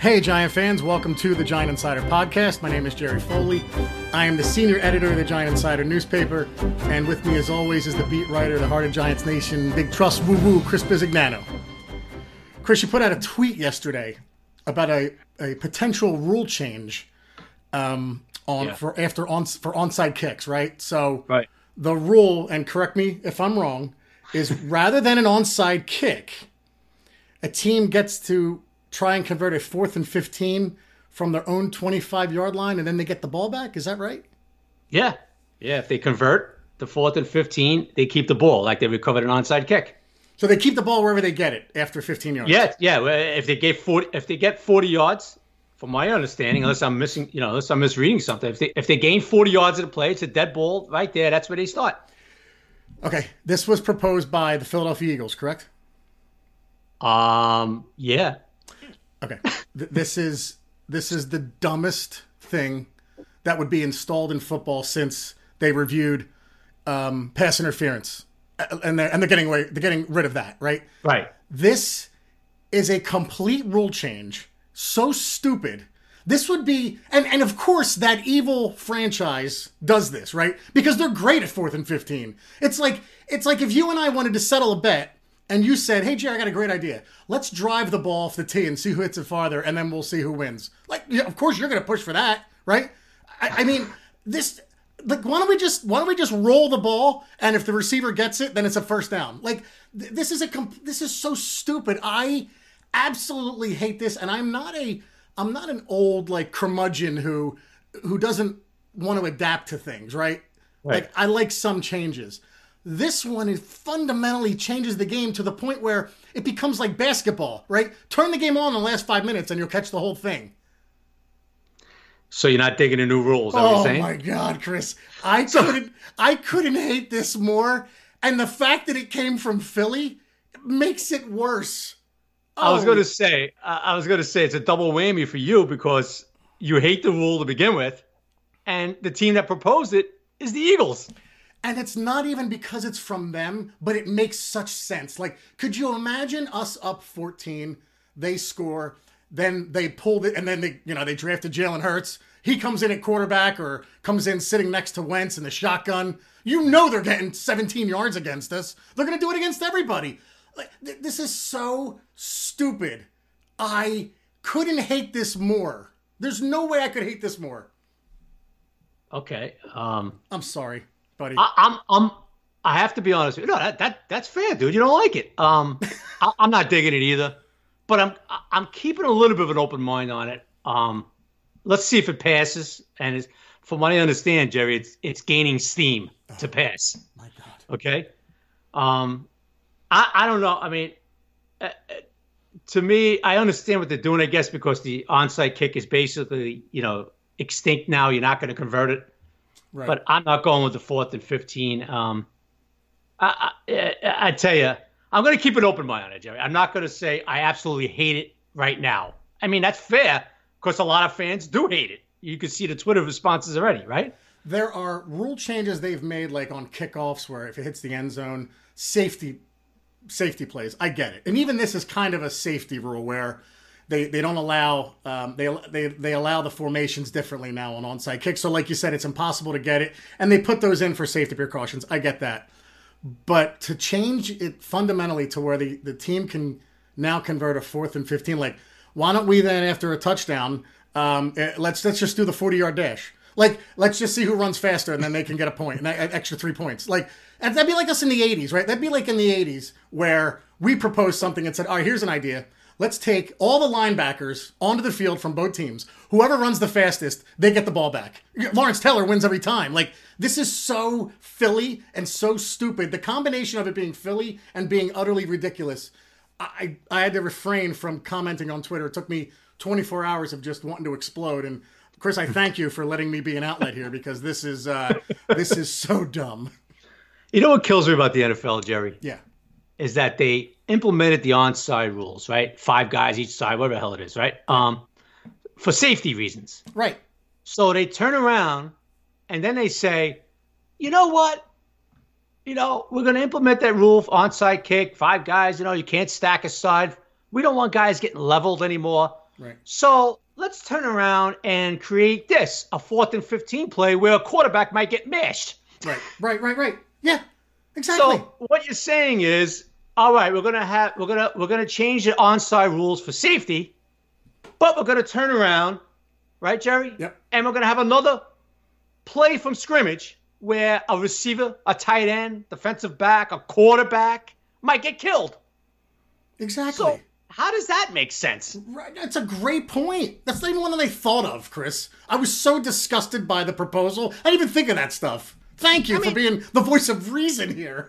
Hey, Giant fans, welcome to the Giant Insider Podcast. My name is Jerry Foley. I am the senior editor of the Giant Insider newspaper, and with me, as always, is the beat writer of the Heart of Giants Nation, Big Trust Woo-Woo, Chris Bisignano. Chris, you put out a tweet yesterday about a potential rule change for onside kicks, right? So right. The rule, and correct me if I'm wrong, is rather than an onside kick, a team gets to try and convert a 4th and 15 from their own 25-yard line, and then they get the ball back. Is that right? Yeah. If they convert the 4th and 15, they keep the ball like they recovered an onside kick. So they keep the ball wherever they get it after 15 yards. Yeah. If they get 40 yards, from my understanding, unless I'm misreading something, if they gain 40 yards of the play, it's a dead ball right there. That's where they start. Okay, this was proposed by the Philadelphia Eagles, correct? Yeah. Okay, this is the dumbest thing that would be installed in football since they reviewed pass interference, and they're getting rid of that, right? Right. This is a complete rule change. So stupid. This would be, and of course that evil franchise does this, right? Because they're great at 4th and 15. It's like if you and I wanted to settle a bet and you said, "Hey Jerry, I got a great idea. Let's drive the ball off the tee and see who hits it farther, and then we'll see who wins." Like, yeah, of course you're going to push for that, right? I mean, this. Like, why don't we just roll the ball, and if the receiver gets it, then it's a first down. Like, this is so stupid. I absolutely hate this, and I'm not an old like curmudgeon who doesn't want to adapt to things, right? Like, I like some changes. This one, it fundamentally changes the game to the point where it becomes like basketball, right? Turn the game on in the last 5 minutes and you'll catch the whole thing. So you're not digging the new rules, is that what you're saying? Oh my God, Chris. I couldn't hate this more. And the fact that it came from Philly makes it worse. I was going to say it's a double whammy for you because you hate the rule to begin with, and the team that proposed it is the Eagles. And it's not even because it's from them, but it makes such sense. Like, could you imagine us up 14, they score, then they pulled it, and then they drafted Jalen Hurts. He comes in at quarterback or comes in sitting next to Wentz in the shotgun. You know they're getting 17 yards against us. They're going to do it against everybody. Like, this is so stupid. I couldn't hate this more. There's no way I could hate this more. Okay. I'm sorry, buddy. I have to be honest with you. No, that's fair, dude. You don't like it. I'm not digging it either, but I'm keeping a little bit of an open mind on it. Let's see if it passes. And from what I understand, Jerry, it's gaining steam to pass. My God. Okay. I don't know. I mean, to me, I understand what they're doing, I guess, because the onside kick is basically, extinct now. You're not going to convert it. Right. But I'm not going with the 4th and 15. I tell you, I'm going to keep an open mind on it, Jerry. I'm not going to say I absolutely hate it right now. I mean, that's fair because a lot of fans do hate it. You can see the Twitter responses already, right? There are rule changes they've made, like on kickoffs, where if it hits the end zone, safety plays. I get it. And even this is kind of a safety rule where they don't allow they allow the formations differently now on onside kicks. So like you said, it's impossible to get it, and they put those in for safety precautions. I get that. But to change it fundamentally to where the team can now convert a 4th and 15, like, why don't we then, after a touchdown, let's just do the 40-yard dash. Like, let's just see who runs faster, and then they can get a point, and an extra 3 points. Like, and that'd be like us in the 80s, right? That'd be like in the 80s where we proposed something and said, all right, here's an idea. Let's take all the linebackers onto the field from both teams. Whoever runs the fastest, they get the ball back. Lawrence Taylor wins every time. Like, this is so Philly and so stupid. The combination of it being Philly and being utterly ridiculous, I had to refrain from commenting on Twitter. It took me 24 hours of just wanting to explode. And Chris, I thank you for letting me be an outlet here because this is so dumb. You know what kills me about the NFL, Jerry? Yeah. Is that they implemented the onside rules, right? 5 guys each side, whatever the hell it is, right? For safety reasons. Right. So they turn around and then they say, you know what? We're going to implement that rule of onside kick, 5 guys, you can't stack a side. We don't want guys getting leveled anymore. Right. So let's turn around and create this, a 4th and 15 play where a quarterback might get mashed. Right. Yeah, exactly. So what you're saying is, all right, we're gonna change the onside rules for safety, but we're gonna turn around, right, Jerry? Yep. And we're gonna have another play from scrimmage where a receiver, a tight end, defensive back, a quarterback might get killed. Exactly. So how does that make sense? Right, that's a great point. That's not even one that I thought of, Chris. I was so disgusted by the proposal. I didn't even think of that stuff. Thank you for being the voice of reason here.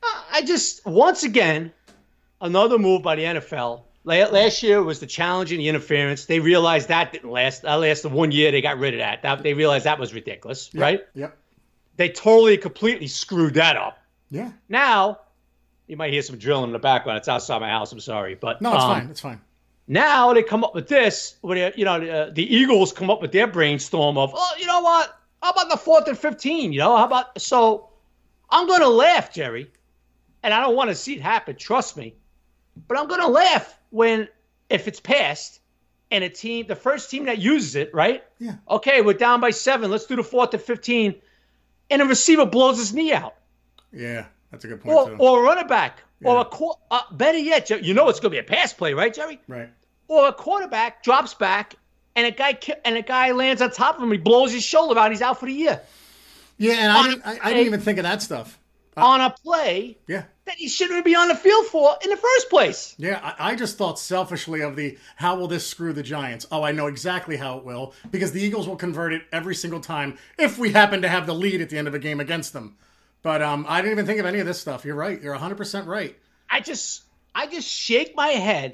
I just, once again, another move by the NFL. Last year was the challenge and the interference. They realized that didn't last. That lasted 1 year. They got rid of that. They realized that was ridiculous, right? Yep. They totally, completely screwed that up. Yeah. Now, you might hear some drilling in the background. It's outside my house. I'm sorry. But no, it's fine. It's fine. Now they come up with this, where the Eagles come up with their brainstorm of, oh, you know what? How about the 4th and 15? How about, so I'm going to laugh, Jerry, and I don't want to see it happen, trust me, but I'm going to laugh if it's passed and the first team that uses it, right? Yeah. Okay, we're down by 7. Let's do the 4th and 15, and a receiver blows his knee out. Yeah, that's a good point, too. Or a running back, or better yet, it's going to be a pass play, right, Jerry? Right. Or a quarterback drops back, and a guy lands on top of him. He blows his shoulder out. He's out for the year. Yeah, and I didn't even think of that stuff. On a play that he shouldn't be on the field for in the first place. Yeah, I just thought selfishly of how will this screw the Giants? Oh, I know exactly how it will, because the Eagles will convert it every single time if we happen to have the lead at the end of a game against them. But I didn't even think of any of this stuff. You're right. You're 100% right. I just shake my head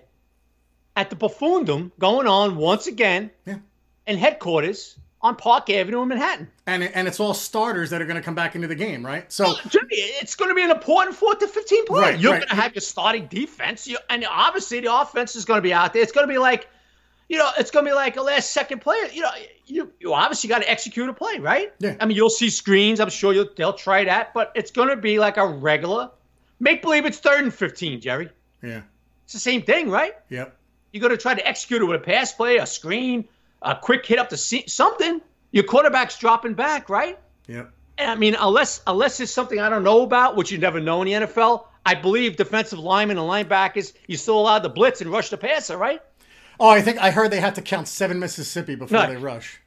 at the buffoondom going on once again in headquarters on Park Avenue in Manhattan. And it's all starters that are going to come back into the game, right? So Jimmy, it's going to be an important 4th to 15 play. Right, You're going to have your starting defense, and obviously the offense is going to be out there. It's going to be like, it's going to be like a last second play. You obviously got to execute a play, right? Yeah. I mean, you'll see screens. I'm sure they'll try that, but it's going to be like a regular make believe it's 3rd and 15, Jerry. Yeah. It's the same thing, right? Yep. You're going to try to execute it with a pass play, a screen, a quick hit up to something. Your quarterback's dropping back, right? Yep. And I mean, unless it's something I don't know about, which you never know in the NFL, I believe defensive linemen and linebackers, you're still allowed to blitz and rush the passer, right? Oh, I heard they have to count 7 Mississippi before they rush.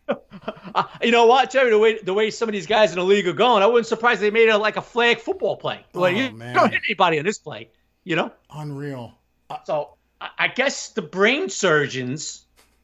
You know what, Jerry? The way some of these guys in the league are going, I wouldn't surprise they made it like a flag football play. Well, you don't hit anybody on this play, Unreal. So I guess the brain surgeons,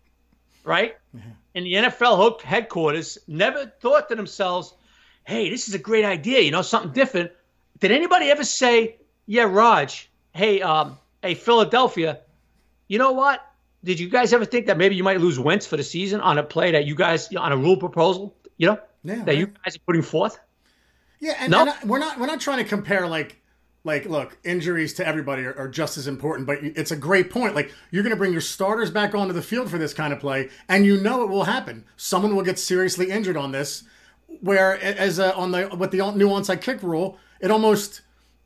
right, in the NFL headquarters never thought to themselves, hey, this is a great idea, something different. Did anybody ever say, yeah, Raj, hey, Philadelphia, you know what? Did you guys ever think that maybe you might lose Wentz for the season on a play that you guys, on a rule proposal, you guys are putting forth? Yeah, and we're not trying to compare like look, injuries to everybody are just as important, but it's a great point. Like, you're going to bring your starters back onto the field for this kind of play, and it will happen. Someone will get seriously injured on this. Where with the new onside kick rule, it almost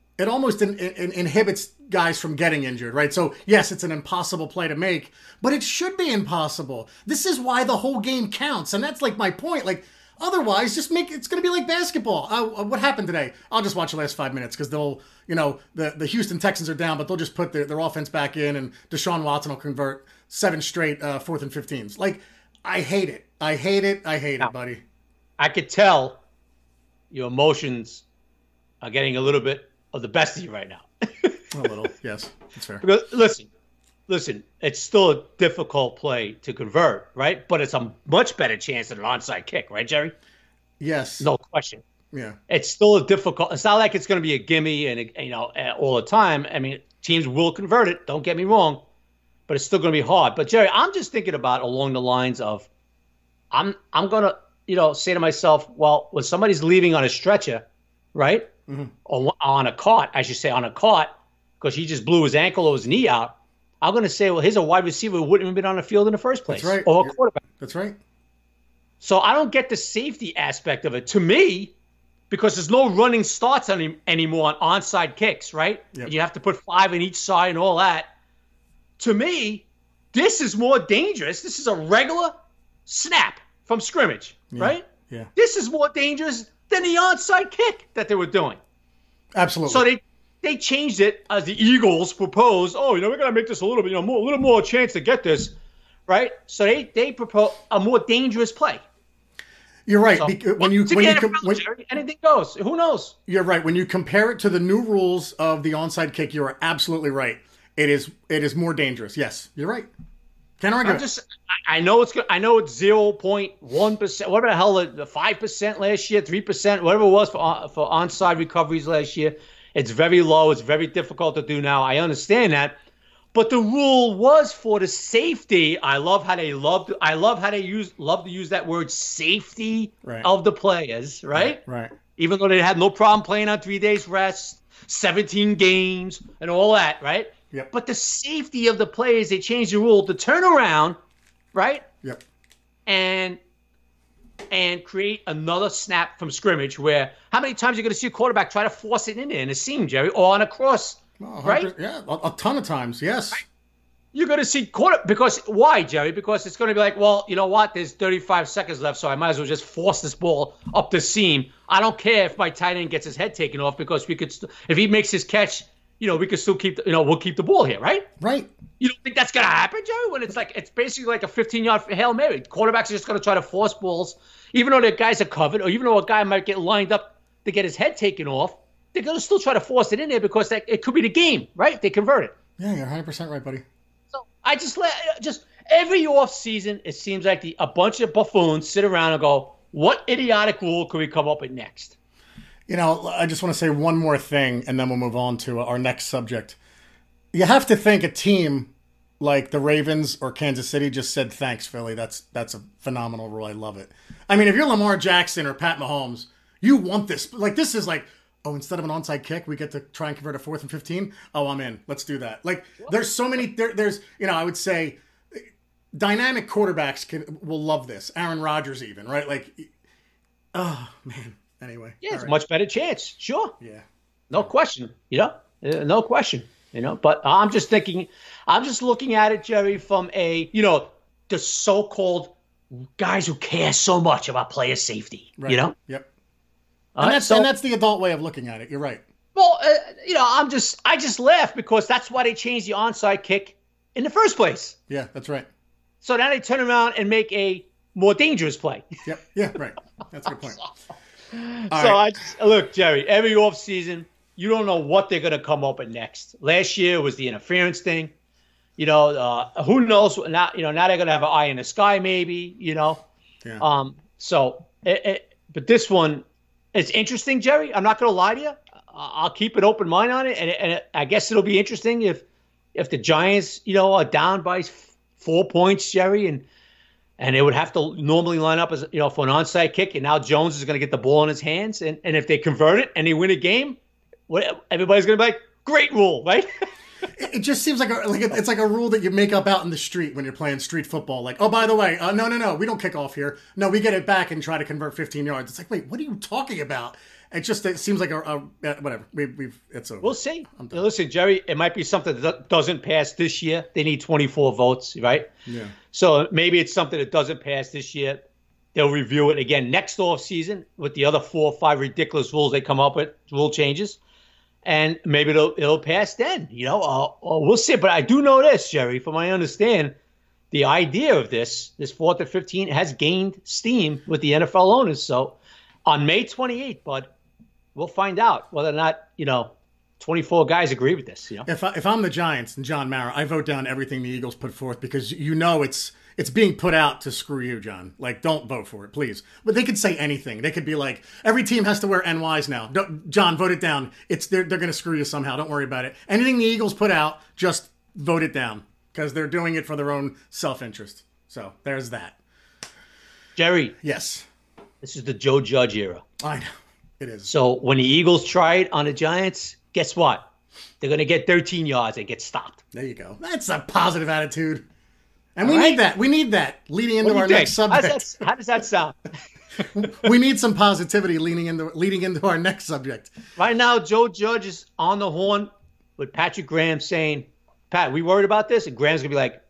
inhibits guys from getting injured, right? So yes, it's an impossible play to make, but it should be impossible. This is why the whole game counts, and that's like my point. Like, otherwise, it's going to be like basketball. What happened today? I'll just watch the last 5 minutes because they'll, the Houston Texans are down, but they'll just put their offense back in, and Deshaun Watson will convert 7 straight 4th and 15s. Like, I hate it. I hate it, buddy. I could tell your emotions are getting a little bit of the best of you right now. A little, yes, that's fair. Because listen, it's still a difficult play to convert, right? But it's a much better chance than an onside kick, right, Jerry? Yes. No question. Yeah. It's still a difficult. It's not like it's going to be a gimme and all the time. I mean, teams will convert it. Don't get me wrong, but it's still going to be hard. But Jerry, I'm just thinking about along the lines of, I'm going to say to myself, well, when somebody's leaving on a stretcher, right? Mm-hmm. Or on a cart, I should say on a cart, because he just blew his ankle or his knee out, I'm going to say, well, here's a wide receiver who wouldn't have been on the field in the first place. That's right. Or a quarterback. That's right. So I don't get the safety aspect of it. To me, because there's no running starts anymore on onside kicks, right? Yep. And you have to put 5 on each side and all that. To me, this is more dangerous. This is a regular snap from scrimmage, right? Yeah. This is more dangerous than the onside kick that they were doing. Absolutely. So they changed it as the Eagles proposed. Oh, we're going to make this a little bit, a little more chance to get this, right? So they propose a more dangerous play. You're right. So, anything goes. Who knows? You're right. When you compare it to the new rules of the onside kick, you are absolutely right. It is more dangerous. Yes, you're right. Can't argue. I know it's 0.1%. Whatever the hell, the 5% last year, 3%, whatever it was for onside recoveries last year. It's very low. It's very difficult to do now. I understand that. But the rule was for the safety. I love how they love to use that word safety of the players, right? Right. Even though they had no problem playing on 3 days rest, 17 games, and all that, right? Yep. But the safety of the players, they changed the rule to turn around, right? Yep. And create another snap from scrimmage where how many times are you going to see a quarterback try to force it in there in a seam, Jerry, or on a cross? Right? Yeah, a ton of times, yes. Right. You're going to see because why, Jerry? Because it's going to be like, well, you know what? There's 35 seconds left, so I might as well just force this ball up the seam. I don't care if my tight end gets his head taken off because we could, if he makes his catch, we could still keep, we'll keep the ball here, right? Right. You don't think that's going to happen, Jerry? When it's basically like a 15-yard Hail Mary. Quarterbacks are just going to try to force balls, even though the guys are covered, or even though a guy might get lined up to get his head taken off. They're going to still try to force it in there because it could be the game, right? If they convert it. Yeah, you're 100% right, buddy. So I just every off season, it seems like a bunch of buffoons sit around and go, what idiotic rule could we come up with next? I just want to say one more thing, and then we'll move on to our next subject. You have to think a team like the Ravens or Kansas City just said, thanks, Philly. That's a phenomenal rule. I love it. I mean, if you're Lamar Jackson or Pat Mahomes, you want this. Like, this is like, oh, instead of an onside kick, we get to try and convert a 4th and 15. Oh, I'm in. Let's do that. Like, there's so many. There's I would say, dynamic quarterbacks will love this. Aaron Rodgers, even, right? Like, oh man. Anyway, yeah, it's a much better chance. Sure. Yeah. No question. No question. But I'm just looking at it, Jerry, from the so-called guys who care so much about player safety. Right. Yep. And that's the adult way of looking at it. You're right. Well, I just laugh because that's why they changed the onside kick in the first place. Yeah, that's right. So now they turn around and make a more dangerous play. Yep. Yeah, right. That's a good point. Look, Jerry, every offseason, you don't know what they're going to come up with next. Last year was the interference thing. Who knows? Now, now they're going to have an eye in the sky, maybe, Yeah. But this one, it's interesting, Jerry. I'm not going to lie to you. I'll keep an open mind on it. And I guess it'll be interesting if the Giants, are down by 4 points, Jerry, and they would have to normally line up as for an onside kick, and now Jones is going to get the ball in his hands, and if they convert it and they win a game, everybody's going to be like, great rule, right? It just seems like it's like a rule that you make up out in the street when you're playing street football. Like, oh, by the way, no, we don't kick off here. No, we get it back and try to convert 15 yards. It's like, wait, what are you talking about? It seems like whatever. It's over. We'll see. Listen, Jerry, it might be something that doesn't pass this year. They need 24 votes, right? Yeah. So maybe it's something that doesn't pass this year. They'll review it again next off season with the other 4 or 5 ridiculous rules they come up with, rule changes, and maybe it'll pass then. We'll see. But I do know this, Jerry, from what I understand, the idea of this 4th and 15 has gained steam with the NFL owners. So on May 28th, bud, we'll find out whether or not, 24 guys agree with this. If I'm the Giants and John Mara, I vote down everything the Eagles put forth because it's being put out to screw you, John. Like, don't vote for it, please. But they could say anything. They could be like, every team has to wear NYs now. John, vote it down. They're going to screw you somehow. Don't worry about it. Anything the Eagles put out, just vote it down because they're doing it for their own self-interest. So there's that. Jerry. Yes. This is the Joe Judge era. I know. It is. So when the Eagles try it on the Giants, guess what? They're going to get 13 yards and get stopped. There you go. That's a positive attitude. And we need that. We need that leading into our next subject. How does that sound? We need some positivity leading into our next subject. Right now, Joe Judge is on the horn with Patrick Graham saying, Pat, we worried about this? And Graham's going to be like,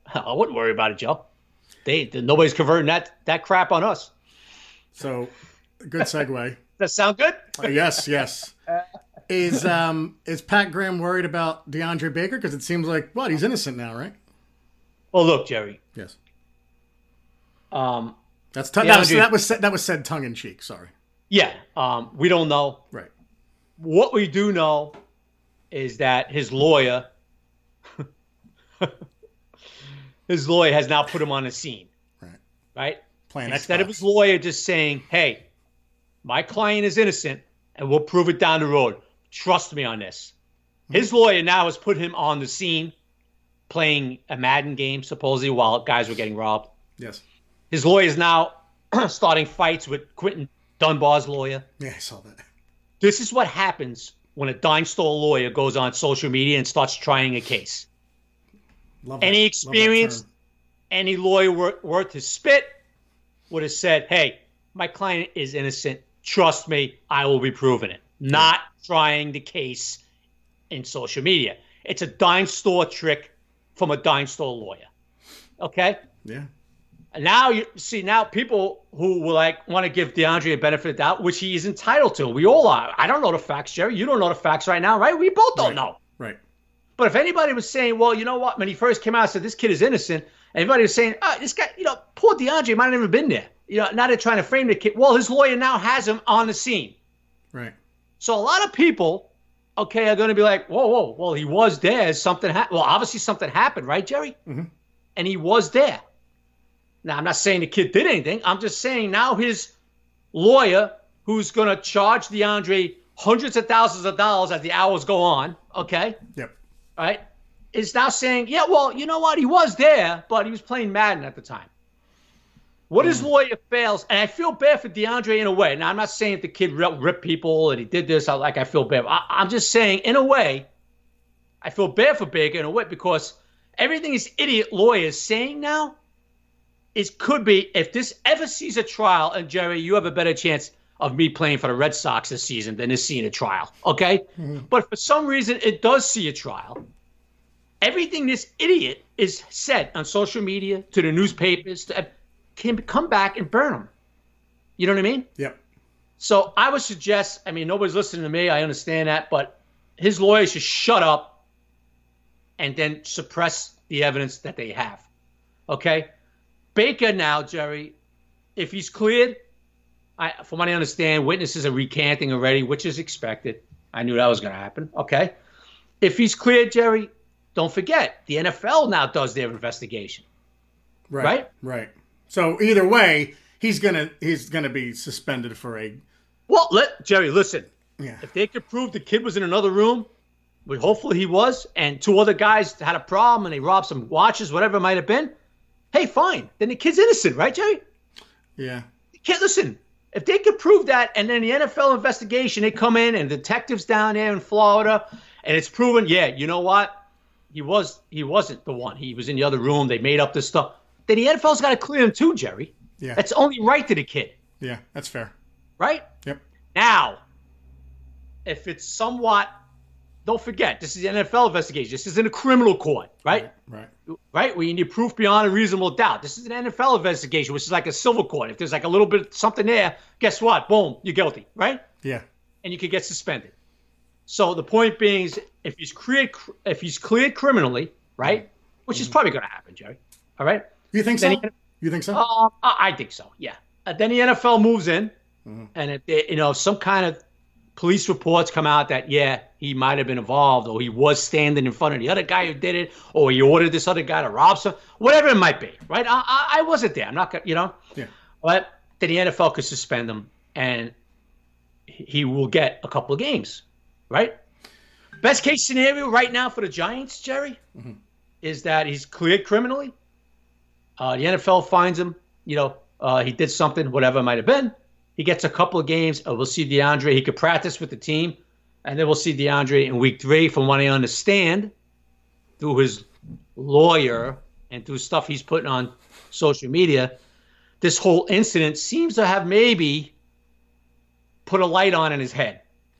I wouldn't worry about it, Joe. Nobody's converting that crap on us. So, good segue. Does that sound good? Yes. Is Pat Graham worried about DeAndre Baker? Because it seems like he's innocent now, right? Well, look, Jerry. Yes. That was said tongue in cheek. Sorry. Yeah. We don't know. Right. What we do know is that his lawyer has now put him on the scene. Right? Instead of his lawyer just saying, hey, my client is innocent and we'll prove it down the road. Trust me on this. His lawyer now has put him on the scene playing a Madden game, supposedly, while guys were getting robbed. Yes. His lawyer is now starting fights with Quentin Dunbar's lawyer. Yeah, I saw that. This is what happens when a dime store lawyer goes on social media and starts trying a case. Any experience, any lawyer worth his spit would have said, hey, my client is innocent. Trust me, I will be proving it. Not trying the case in social media. It's a dime store trick from a dime store lawyer. Okay? Yeah. And now people who will want to give DeAndre a benefit of the doubt, which he is entitled to. We all are. I don't know the facts, Jerry. You don't know the facts right now, right? We both don't know. Right. But if anybody was saying, well, you know what? When he first came out and said this kid is innocent, everybody was saying, this guy, poor DeAndre might have never been there. Now they're trying to frame the kid. Well, his lawyer now has him on the scene. Right. So a lot of people, are going to be like, whoa, well, he was there. Something happened. Well, obviously something happened, right, Jerry? Mm-hmm. And he was there. Now, I'm not saying the kid did anything. I'm just saying now his lawyer, who's going to charge DeAndre hundreds of thousands of dollars as the hours go on, okay? Yep. Right? Is now saying, yeah, well, you know what? He was there, but he was playing Madden at the time. What his lawyer fails, and I feel bad for DeAndre in a way. Now, I'm not saying that the kid ripped people and he did this, I feel bad. I'm just saying, in a way, I feel bad for Baker in a way because everything his idiot lawyer is saying now could be, if this ever sees a trial, and Jerry, you have a better chance of me playing for the Red Sox this season than this seeing a trial, okay? Mm-hmm. But for some reason, it does see a trial. Everything this idiot is said on social media, to the newspapers, can come back and burn them. You know what I mean? Yep. So I would suggest, nobody's listening to me. I understand that. But his lawyers should shut up and then suppress the evidence that they have. Okay? Baker now, Jerry, if he's cleared, from what I understand, witnesses are recanting already, which is expected. I knew that was going to happen. Okay? If he's cleared, Jerry, don't forget, the NFL now does their investigation. Right? Right. So either way, he's gonna be suspended for a. Well, Jerry, listen. Yeah. If they could prove the kid was in another room, which hopefully he was, and two other guys had a problem and they robbed some watches, whatever it might have been, hey, fine. Then the kid's innocent, right, Jerry? Yeah. Listen. If they could prove that, and then the NFL investigation, they come in and detectives down there in Florida, and it's proven, yeah, you know what? He wasn't the one. He was in the other room. They made up this stuff. Then the NFL's got to clear him too, Jerry. Yeah. That's only right to the kid. Yeah, that's fair. Right? Yep. Now, if it's somewhat, don't forget, this is the NFL investigation. This isn't a criminal court, right? Right? We need proof beyond a reasonable doubt. This is an NFL investigation, which is like a civil court. If there's like a little bit something there, guess what? Boom, you're guilty, right? Yeah. And you could get suspended. So the point being is, if he's cleared criminally, right, which is probably going to happen, Jerry. All right. You think so? You think so? I think so. Yeah. Then the NFL moves in, and if some kind of police reports come out that he might have been involved, or he was standing in front of the other guy who did it, or he ordered this other guy to rob some, whatever it might be. Right? I wasn't there. I'm not gonna, Yeah. But then the NFL could suspend him, and he will get a couple of games. Right? Best case scenario right now for the Giants, Jerry, is that he's cleared criminally. The NFL finds him, he did something, whatever it might have been. He gets a couple of games. We'll see DeAndre. He could practice with the team. And then we'll see DeAndre in week 3, from what I understand, through his lawyer and through stuff he's putting on social media. This whole incident seems to have maybe put a light on in his head.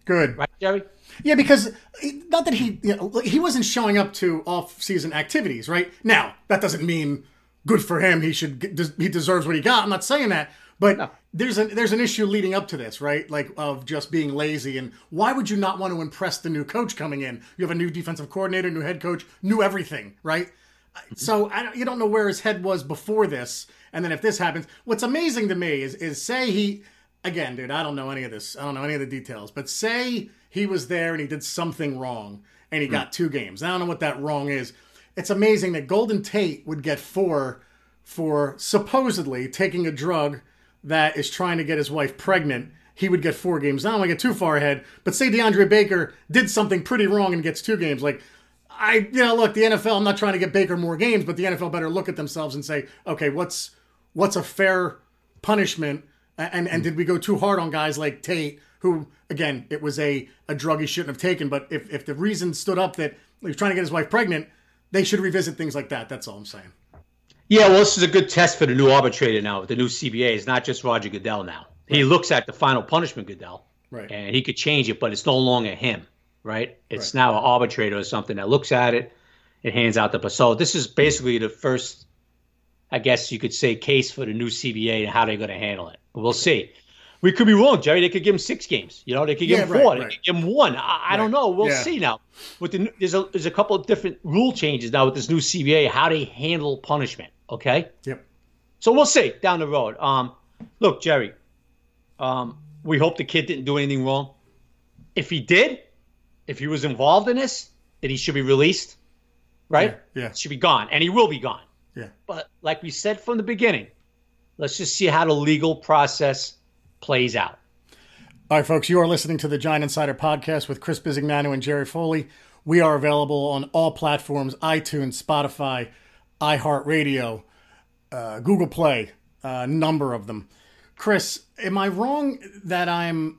Good. Right, Jerry? Yeah, because not that he wasn't showing up to off-season activities, right? Now, that doesn't mean good for him. He deserves what he got. I'm not saying that, but no. There's an issue leading up to this, right? Like of just being lazy. And why would you not want to impress the new coach coming in? You have a new defensive coordinator, new head coach, new everything, right? Mm-hmm. So you don't know where his head was before this, and then if this happens, what's amazing to me is say he. Again, dude, I don't know any of this. I don't know any of the details. But say he was there and he did something wrong and he got 2 games. I don't know what that wrong is. It's amazing that Golden Tate would get 4 for supposedly taking a drug that is trying to get his wife pregnant. He would get 4 games. I don't want to get too far ahead. But say DeAndre Baker did something pretty wrong and gets 2 games. Like, look, the NFL, I'm not trying to get Baker more games, but the NFL better look at themselves and say, okay, what's a fair punishment? And did we go too hard on guys like Tate, who, again, it was a drug he shouldn't have taken, but if the reason stood up that he was trying to get his wife pregnant, they should revisit things like that. That's all I'm saying. Yeah, well, this is a good test for the new arbitrator now, the new CBA. It's not just Roger Goodell now. Right. He looks at the final punishment, Goodell, right, and he could change it, but it's no longer him, right? It's now an arbitrator or something that looks at it and hands out the – so this is basically the first, I guess you could say, case for the new CBA and how they're going to handle it. We'll see. We could be wrong, Jerry. They could give him 6 games. They could give him 4. They could give him 1. I don't know. We'll see now. There's a couple of different rule changes now with this new CBA, how they handle punishment. Okay. Yep. So we'll see down the road. Look, Jerry. We hope the kid didn't do anything wrong. If he did, if he was involved in this, then he should be released. Right? Yeah. Should be gone, and he will be gone. Yeah. But like we said from the beginning. Let's just see how the legal process plays out. All right, folks, you are listening to the Giant Insider Podcast with Chris Bisignano and Jerry Foley. We are available on all platforms, iTunes, Spotify, iHeartRadio, Google Play, a number of them. Chris, am I wrong that am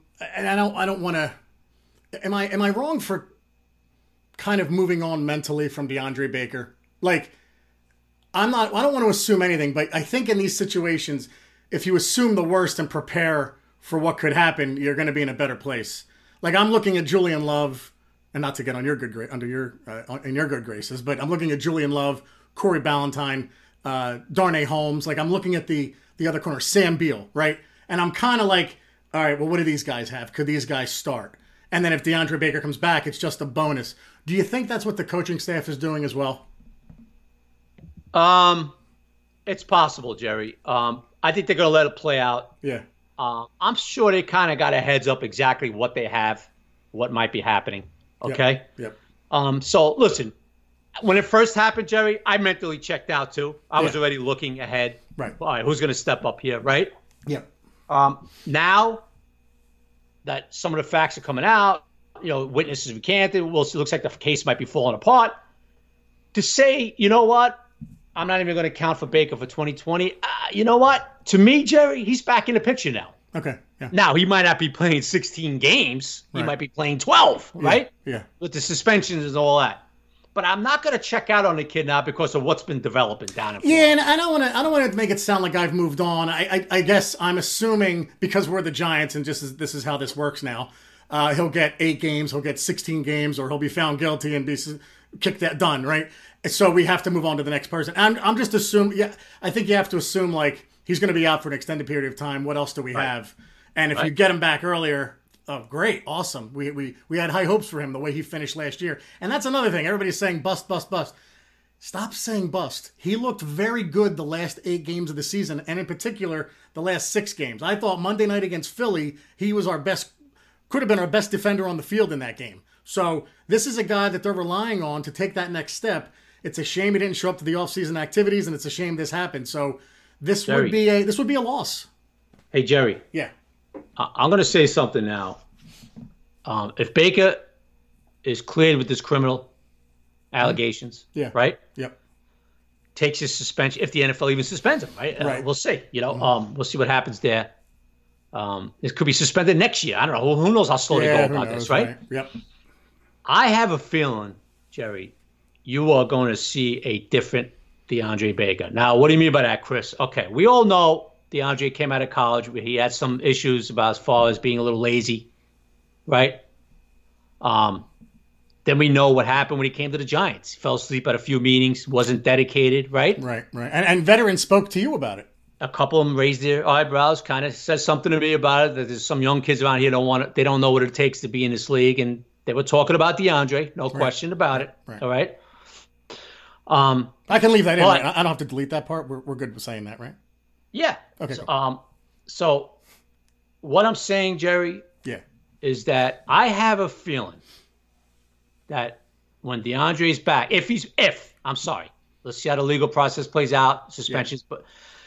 I wrong for kind of moving on mentally from DeAndre Baker? Like, I don't want to assume anything, but I think in these situations, if you assume the worst and prepare for what could happen, you're going to be in a better place. Like, I'm looking at Julian Love, and not to get on your good in your good graces, but I'm looking at Julian Love, Corey Ballantyne, Darnay Holmes. Like, I'm looking at the other corner, Sam Beal, right? And I'm kind of like, all right, well, what do these guys have? Could these guys start? And then if DeAndre Baker comes back, it's just a bonus. Do you think that's what the coaching staff is doing as well? It's possible, Jerry. I think they're going to let it play out. Yeah. I'm sure they kind of got a heads up exactly what they have, what might be happening. Okay. Yep. So listen, when it first happened, Jerry, I mentally checked out too. I was already looking ahead. Right. All right. Who's going to step up here? Right. Yep. Now that some of the facts are coming out, witnesses recanted, it looks like the case might be falling apart. To say, you know what? I'm not even going to count for Baker for 2020. You know what? To me, Jerry, he's back in the picture now. Okay. Yeah. Now, he might not be playing 16 games. He might be playing 12, right? Yeah. With the suspensions and all that. But I'm not going to check out on the kid now because of what's been developing down in Florida. Yeah, and I don't want to make it sound like I've moved on. I guess I'm assuming because we're the Giants and this is how this works now. He'll get 8 games, he'll get 16 games, or he'll be found guilty and be kicked that done, right? So we have to move on to the next person. I'm just assuming. Yeah, I think you have to assume like he's going to be out for an extended period of time. What else do we have? And if you get him back earlier, oh, great, awesome. We had high hopes for him the way he finished last year. And that's another thing. Everybody's saying bust, bust, bust. Stop saying bust. He looked very good the last 8 games of the season, and in particular the last 6 games. I thought Monday night against Philly, he was could have been our best defender on the field in that game. So this is a guy that they're relying on to take that next step. It's a shame he didn't show up to the offseason activities, and it's a shame this happened. So this would be a loss. Hey, Jerry. Yeah. I'm going to say something now. If Baker is cleared with his criminal allegations, right? Yep. Takes his suspension, if the NFL even suspends him, right? Right. We'll see. We'll see what happens there. This could be suspended next year. I don't know. Who knows how slow they go about this, right? Yep. I have a feeling, Jerry, you are going to see a different DeAndre Baker. Now, what do you mean by that, Chris? Okay, we all know DeAndre came out of college. He had some issues about as far as being a little lazy, right? Then we know what happened when he came to the Giants. He fell asleep at a few meetings, wasn't dedicated, right? Right. And veterans spoke to you about it. A couple of them raised their eyebrows, kind of said something to me about it, that there's some young kids around here they don't know what it takes to be in this league. And they were talking about DeAndre, no question about it. Right. All right. I can leave that in. Right? I don't have to delete that part. We're good with saying that, right? Yeah. Okay. So what I'm saying, Jerry, is that I have a feeling that when DeAndre's back, let's see how the legal process plays out, suspensions, but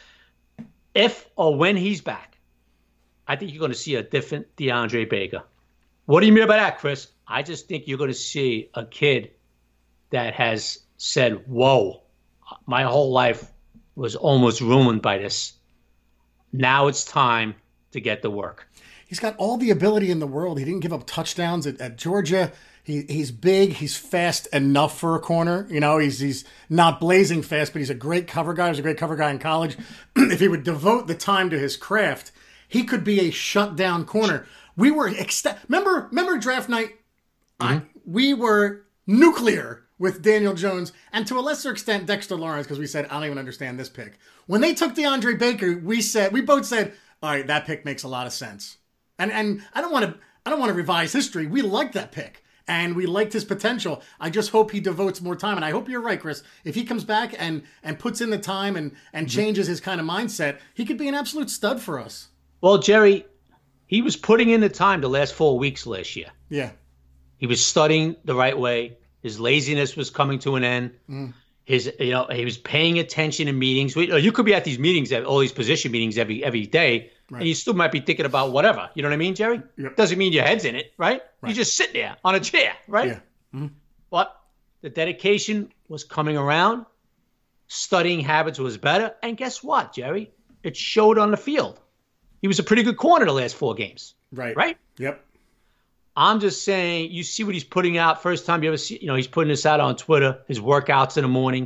if or when he's back, I think you're going to see a different DeAndre Baker. What do you mean by that, Chris? I just think you're going to see a kid that has said, whoa, my whole life was almost ruined by this. Now it's time to get to work. He's got all the ability in the world. He didn't give up touchdowns at Georgia. He's big. He's fast enough for a corner. You know, he's not blazing fast, but he's a great cover guy. He was a great cover guy in college. If he would devote the time to his craft, he could be a shutdown corner. We were remember draft night? Mm-hmm. We were nuclear with Daniel Jones and to a lesser extent Dexter Lawrence because we said I don't even understand this pick. When they took DeAndre Baker, we both said, all right, that pick makes a lot of sense. And I don't want to revise history. We liked that pick. And we liked his potential. I just hope he devotes more time. And I hope you're right, Chris. If he comes back and puts in the time and changes his kind of mindset, he could be an absolute stud for us. Well, Jerry, he was putting in the time the last 4 weeks last year. Yeah. He was studying the right way. His laziness was coming to an end. He was paying attention in meetings. You could be at these meetings, all these position meetings every day. Right. And you still might be thinking about whatever. You know what I mean, Jerry? Yep. Doesn't mean your head's in it, right? You just sit there on a chair, right? Yeah. Mm-hmm. But the dedication was coming around. Studying habits was better. And guess what, Jerry? It showed on the field. He was a pretty good corner the last 4 games. Right. Right? Yep. I'm just saying, you see what he's putting out. First time you ever see, he's putting this out on Twitter, his workouts in the morning.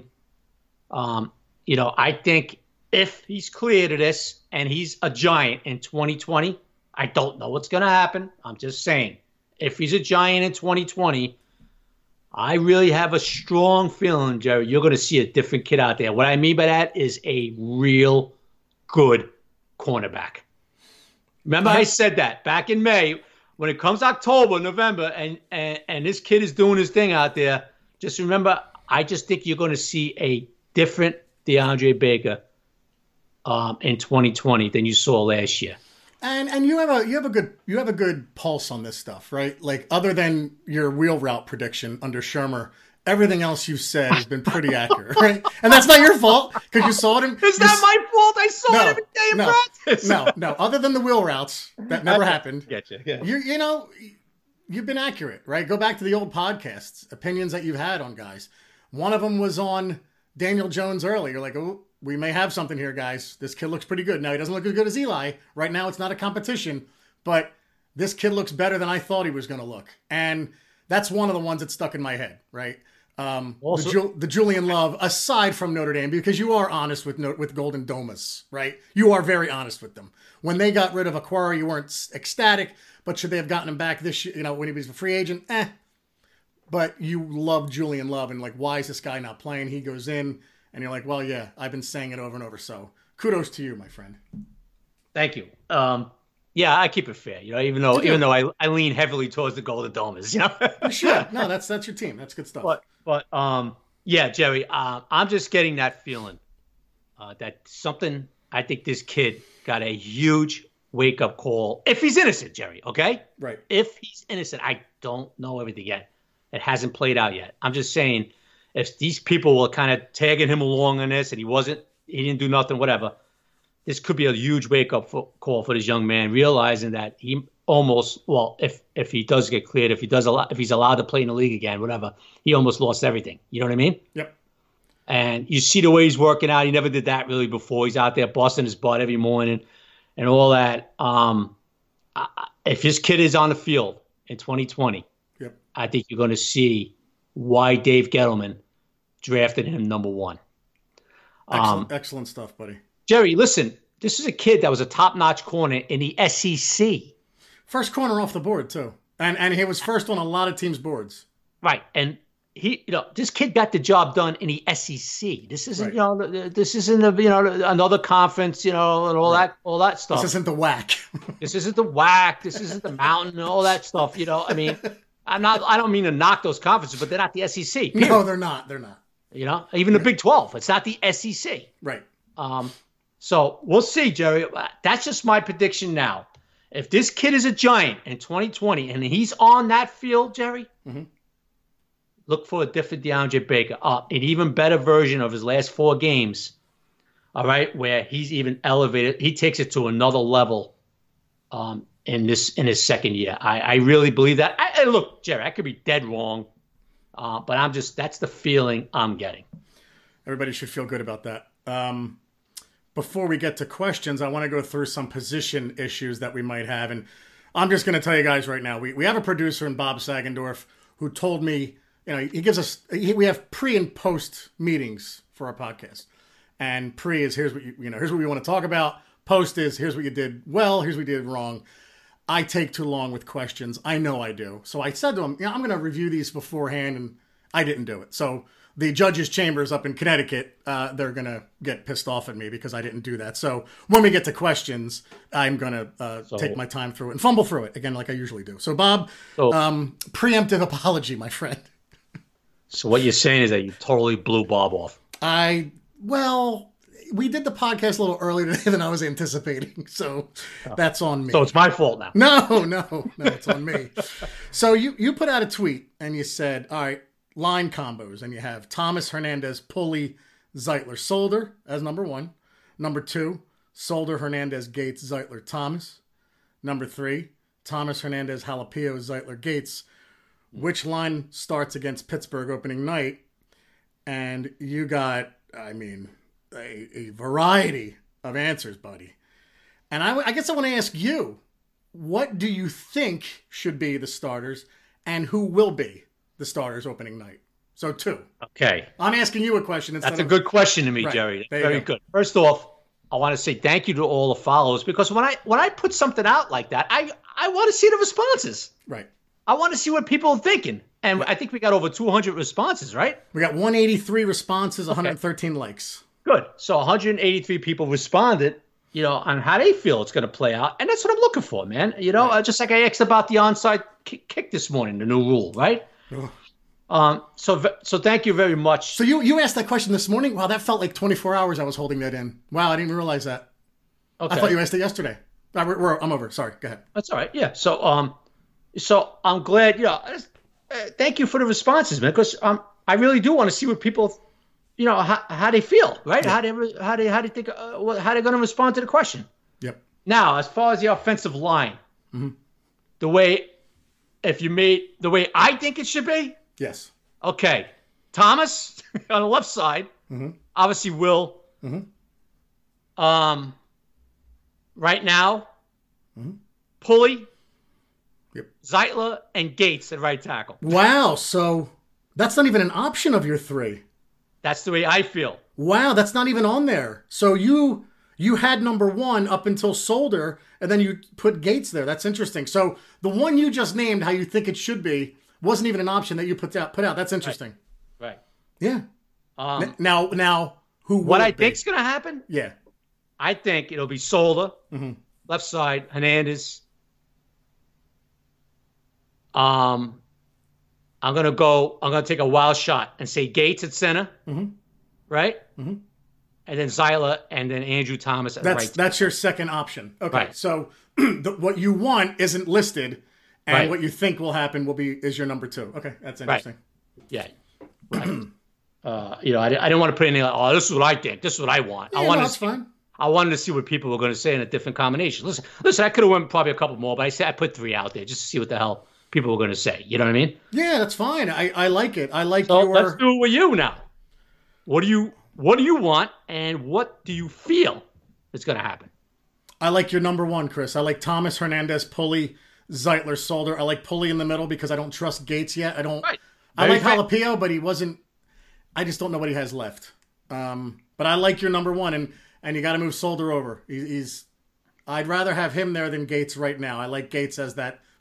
I think if he's clear to this and he's a Giant in 2020, I don't know what's going to happen. I'm just saying, if he's a Giant in 2020, I really have a strong feeling, Jerry, you're going to see a different kid out there. What I mean by that is a real good cornerback. Remember I said that back in May. When it comes October, November, and this kid is doing his thing out there, just remember, I just think you're going to see a different DeAndre Baker in 2020 than you saw last year. And you have a good pulse on this stuff, right? Like other than your wheel route prediction under Shermer, everything else you've said has been pretty accurate, right? And that's not your fault because you saw it. Is that my fault? I saw it every day in practice. No. Other than the wheel routes, that never happened. Getcha. Yeah. You've been accurate, right? Go back to the old podcasts, opinions that you've had on guys. One of them was on Daniel Jones early. You're like, oh, we may have something here, guys. This kid looks pretty good. Now, he doesn't look as good as Eli. Right now, it's not a competition, but this kid looks better than I thought he was going to look. And that's one of the ones that stuck in my head, right? The Julian Love, aside from Notre Dame, because you are honest with Golden Domus, right? You are very honest with them. When they got rid of Aquara, you weren't ecstatic, but should they have gotten him back this year, when he was a free agent? But you love Julian Love, and like, why is this guy not playing? He goes in, and you're like, well, yeah, I've been saying it over and over. So kudos to you, my friend. Thank you. Yeah, I keep it fair, even though I lean heavily towards the Golden Domes, Sure. No, that's your team. That's good stuff. But yeah, Jerry, I'm just getting that feeling that something, I think this kid got a huge wake-up call. If he's innocent, Jerry, okay? Right. If he's innocent, I don't know everything yet. It hasn't played out yet. I'm just saying, if these people were kind of tagging him along on this and he didn't do nothing, whatever, this could be a huge wake-up call for this young man, realizing that he almost, if he does get cleared, if he's allowed to play in the league again, whatever, he almost lost everything. You know what I mean? Yep. And you see the way he's working out. He never did that really before. He's out there busting his butt every morning and all that. If this kid is on the field in 2020, yep, I think you're going to see why Dave Gettleman drafted him number 1. Excellent stuff, buddy. Jerry, listen, this is a kid that was a top-notch corner in the SEC. First corner off the board, too. And he was first on a lot of teams' boards. Right. And this kid got the job done in the SEC. This isn't, this isn't another conference, and all that stuff. This isn't the WAC. This isn't the WAC. This isn't the Mountain and all that stuff. I mean, I don't mean to knock those conferences, but they're not the SEC. Period. No, they're not. They're not. Even the Big 12, it's not the SEC. Right. So we'll see, Jerry. That's just my prediction now. If this kid is a Giant in 2020 and he's on that field, Jerry, look for a different DeAndre Baker, an even better version of his last 4 games. All right, where he's even elevated. He takes it to another level in his second year. I really believe that. Look, Jerry, I could be dead wrong, but that's the feeling I'm getting. Everybody should feel good about that. Before we get to questions, I want to go through some position issues that we might have. And I'm just going to tell you guys right now, we have a producer in Bob Sagendorf who told me, he gives us, we have pre and post meetings for our podcast. And pre is here's what here's what we want to talk about. Post is here's what you did well, here's what you did wrong. I take too long with questions. I know I do. So I said to him, I'm going to review these beforehand, and I didn't do it. So the judges' chambers up in Connecticut, they're going to get pissed off at me because I didn't do that. So when we get to questions, I'm going to take my time through it and fumble through it, again, like I usually do. So, Bob, preemptive apology, my friend. So what you're saying is that you totally blew Bob off. We did the podcast a little earlier today than I was anticipating, so that's on me. So it's my fault now. No, it's on me. So you put out a tweet and you said, all right, line combos, and you have Thomas, Hernandez, Pulley, Zeitler, Solder as number 1. Number 2, Solder, Hernandez, Gates, Zeitler, Thomas. Number 3, Thomas, Hernandez, Jalapeno, Zeitler, Gates. Which line starts against Pittsburgh opening night? And you got, a variety of answers, buddy. And I guess I want to ask you, what do you think should be the starters and who will be the starters opening night? So 2. Okay. I'm asking you a question. That's a good question to me, right. Jerry. Very good. First off, I want to say thank you to all the followers, because when I put something out like that, I want to see the responses. Right. I want to see what people are thinking. And I think we got over 200 responses, right? We got 183 responses, 113 likes. Good. So 183 people responded, on how they feel it's going to play out. And that's what I'm looking for, man. Right. Just like I asked about the onside kick this morning, the new rule, right? So thank you very much. So you asked that question this morning? Wow, that felt like 24 hours I was holding that in. Wow, I didn't even realize that. Okay. I thought you asked it yesterday. I'm over. Sorry, go ahead. That's all right. Yeah. So I'm glad, thank you for the responses, man, because I really do want to see what people, how they feel, right? Yeah. How they think, how they're going to respond to the question. Yep. Now, as far as the offensive line, the way I think it should be. Yes. Okay. Thomas on the left side, obviously Will. Right now, Pulley. Yep. Zeitler and Gates at right tackle. Wow, so that's not even an option of your 3. That's the way I feel. Wow, that's not even on there. So you had number 1 up until Solder, and then you put Gates there. That's interesting. So the one you just named, how you think it should be, wasn't even an option that you put out. That's interesting. Right. Yeah. Now, who? What I think's going to happen? Yeah. I think it'll be Solder, left side, Hernandez. I'm gonna take a wild shot and say Gates at center, right? And then Zeitler, and then Andrew Thomas at right. That's your second option. Okay, right. So what you want isn't listed, and what you think will happen is your number 2. Okay, that's interesting. Right. Yeah. Right. I didn't want to put anything like, this is what I think. This is what I want. Yeah, that's fine. I wanted to see what people were going to say in a different combination. Listen, I could have went probably a couple more, but I put 3 out there just to see what the hell people were going to say. You know what I mean? Yeah, that's fine. I like it. I like so let's do it with you now. What do you want, and what do you feel is going to happen? I like your number 1, Chris. I like Thomas, Hernandez, Pulley, Zeitler, Solder. I like Pulley in the middle because I don't trust Gates yet. I don't. Right. I like Jalapeno, but he wasn't. I just don't know what he has left. But I like your number 1, and you got to move Solder over. I'd rather have him there than Gates right now. I like Gates as that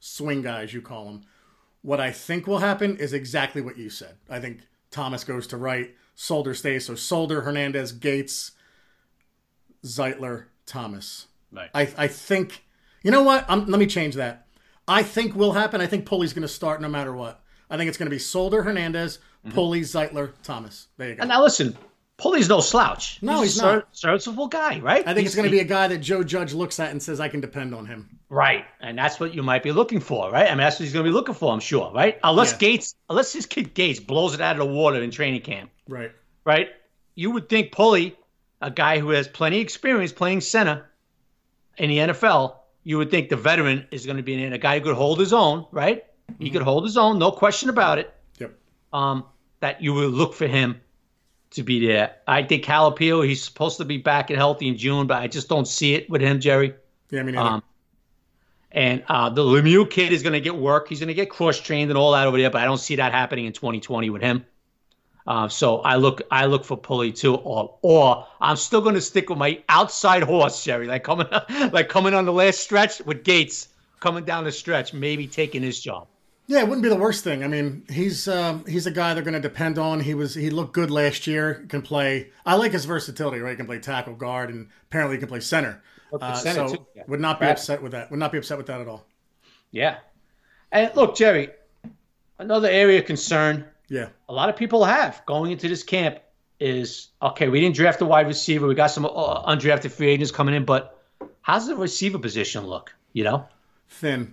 swing guys, you call them. What I think will happen is exactly what you said. I think Thomas goes to right, Solder stays. So Solder, Hernandez, Gates, Zeitler, Thomas. Right. I think, you know what? Let me change that. I think will happen. I think Pulley's going to start no matter what. I think it's going to be Solder, Hernandez, Pulley, Zeitler, Thomas. There you go. And now listen, Pulley's no slouch. No, he's not. Serviceable guy, right? I think it's going to be a guy that Joe Judge looks at and says, I can depend on him. Right. And that's what you might be looking for, right? I mean, that's what he's going to be looking for, I'm sure, right? Unless this kid Gates blows it out of the water in training camp. Right. Right? You would think Pulley, a guy who has plenty of experience playing center in the NFL, you would think the veteran is going to be a guy who could hold his own, right? He could hold his own, no question about it. Yep. That you would look for him to be there. I think Calipio, he's supposed to be back and healthy in June, but I just don't see it with him, Jerry. Yeah, I mean, and the Lemieux kid is going to get work. He's going to get cross-trained and all that over there, but I don't see that happening in 2020 with him. So I look for Pulley too, or I'm still going to stick with my outside horse, Jerry, like coming on the last stretch with Gates coming down the stretch, maybe taking his job. Yeah, it wouldn't be the worst thing. I mean, he's a guy they're going to depend on. He looked good last year. Can play. I like his versatility. Right, he can play tackle, guard, and apparently he can play center. So yeah. Would not be upset with that. Would not be upset with that at all. Yeah, and look, Jerry, another area of concern. Yeah, a lot of people have going into this camp is okay. We didn't draft a wide receiver. We got some undrafted free agents coming in, but how's the receiver position look? You know, thin.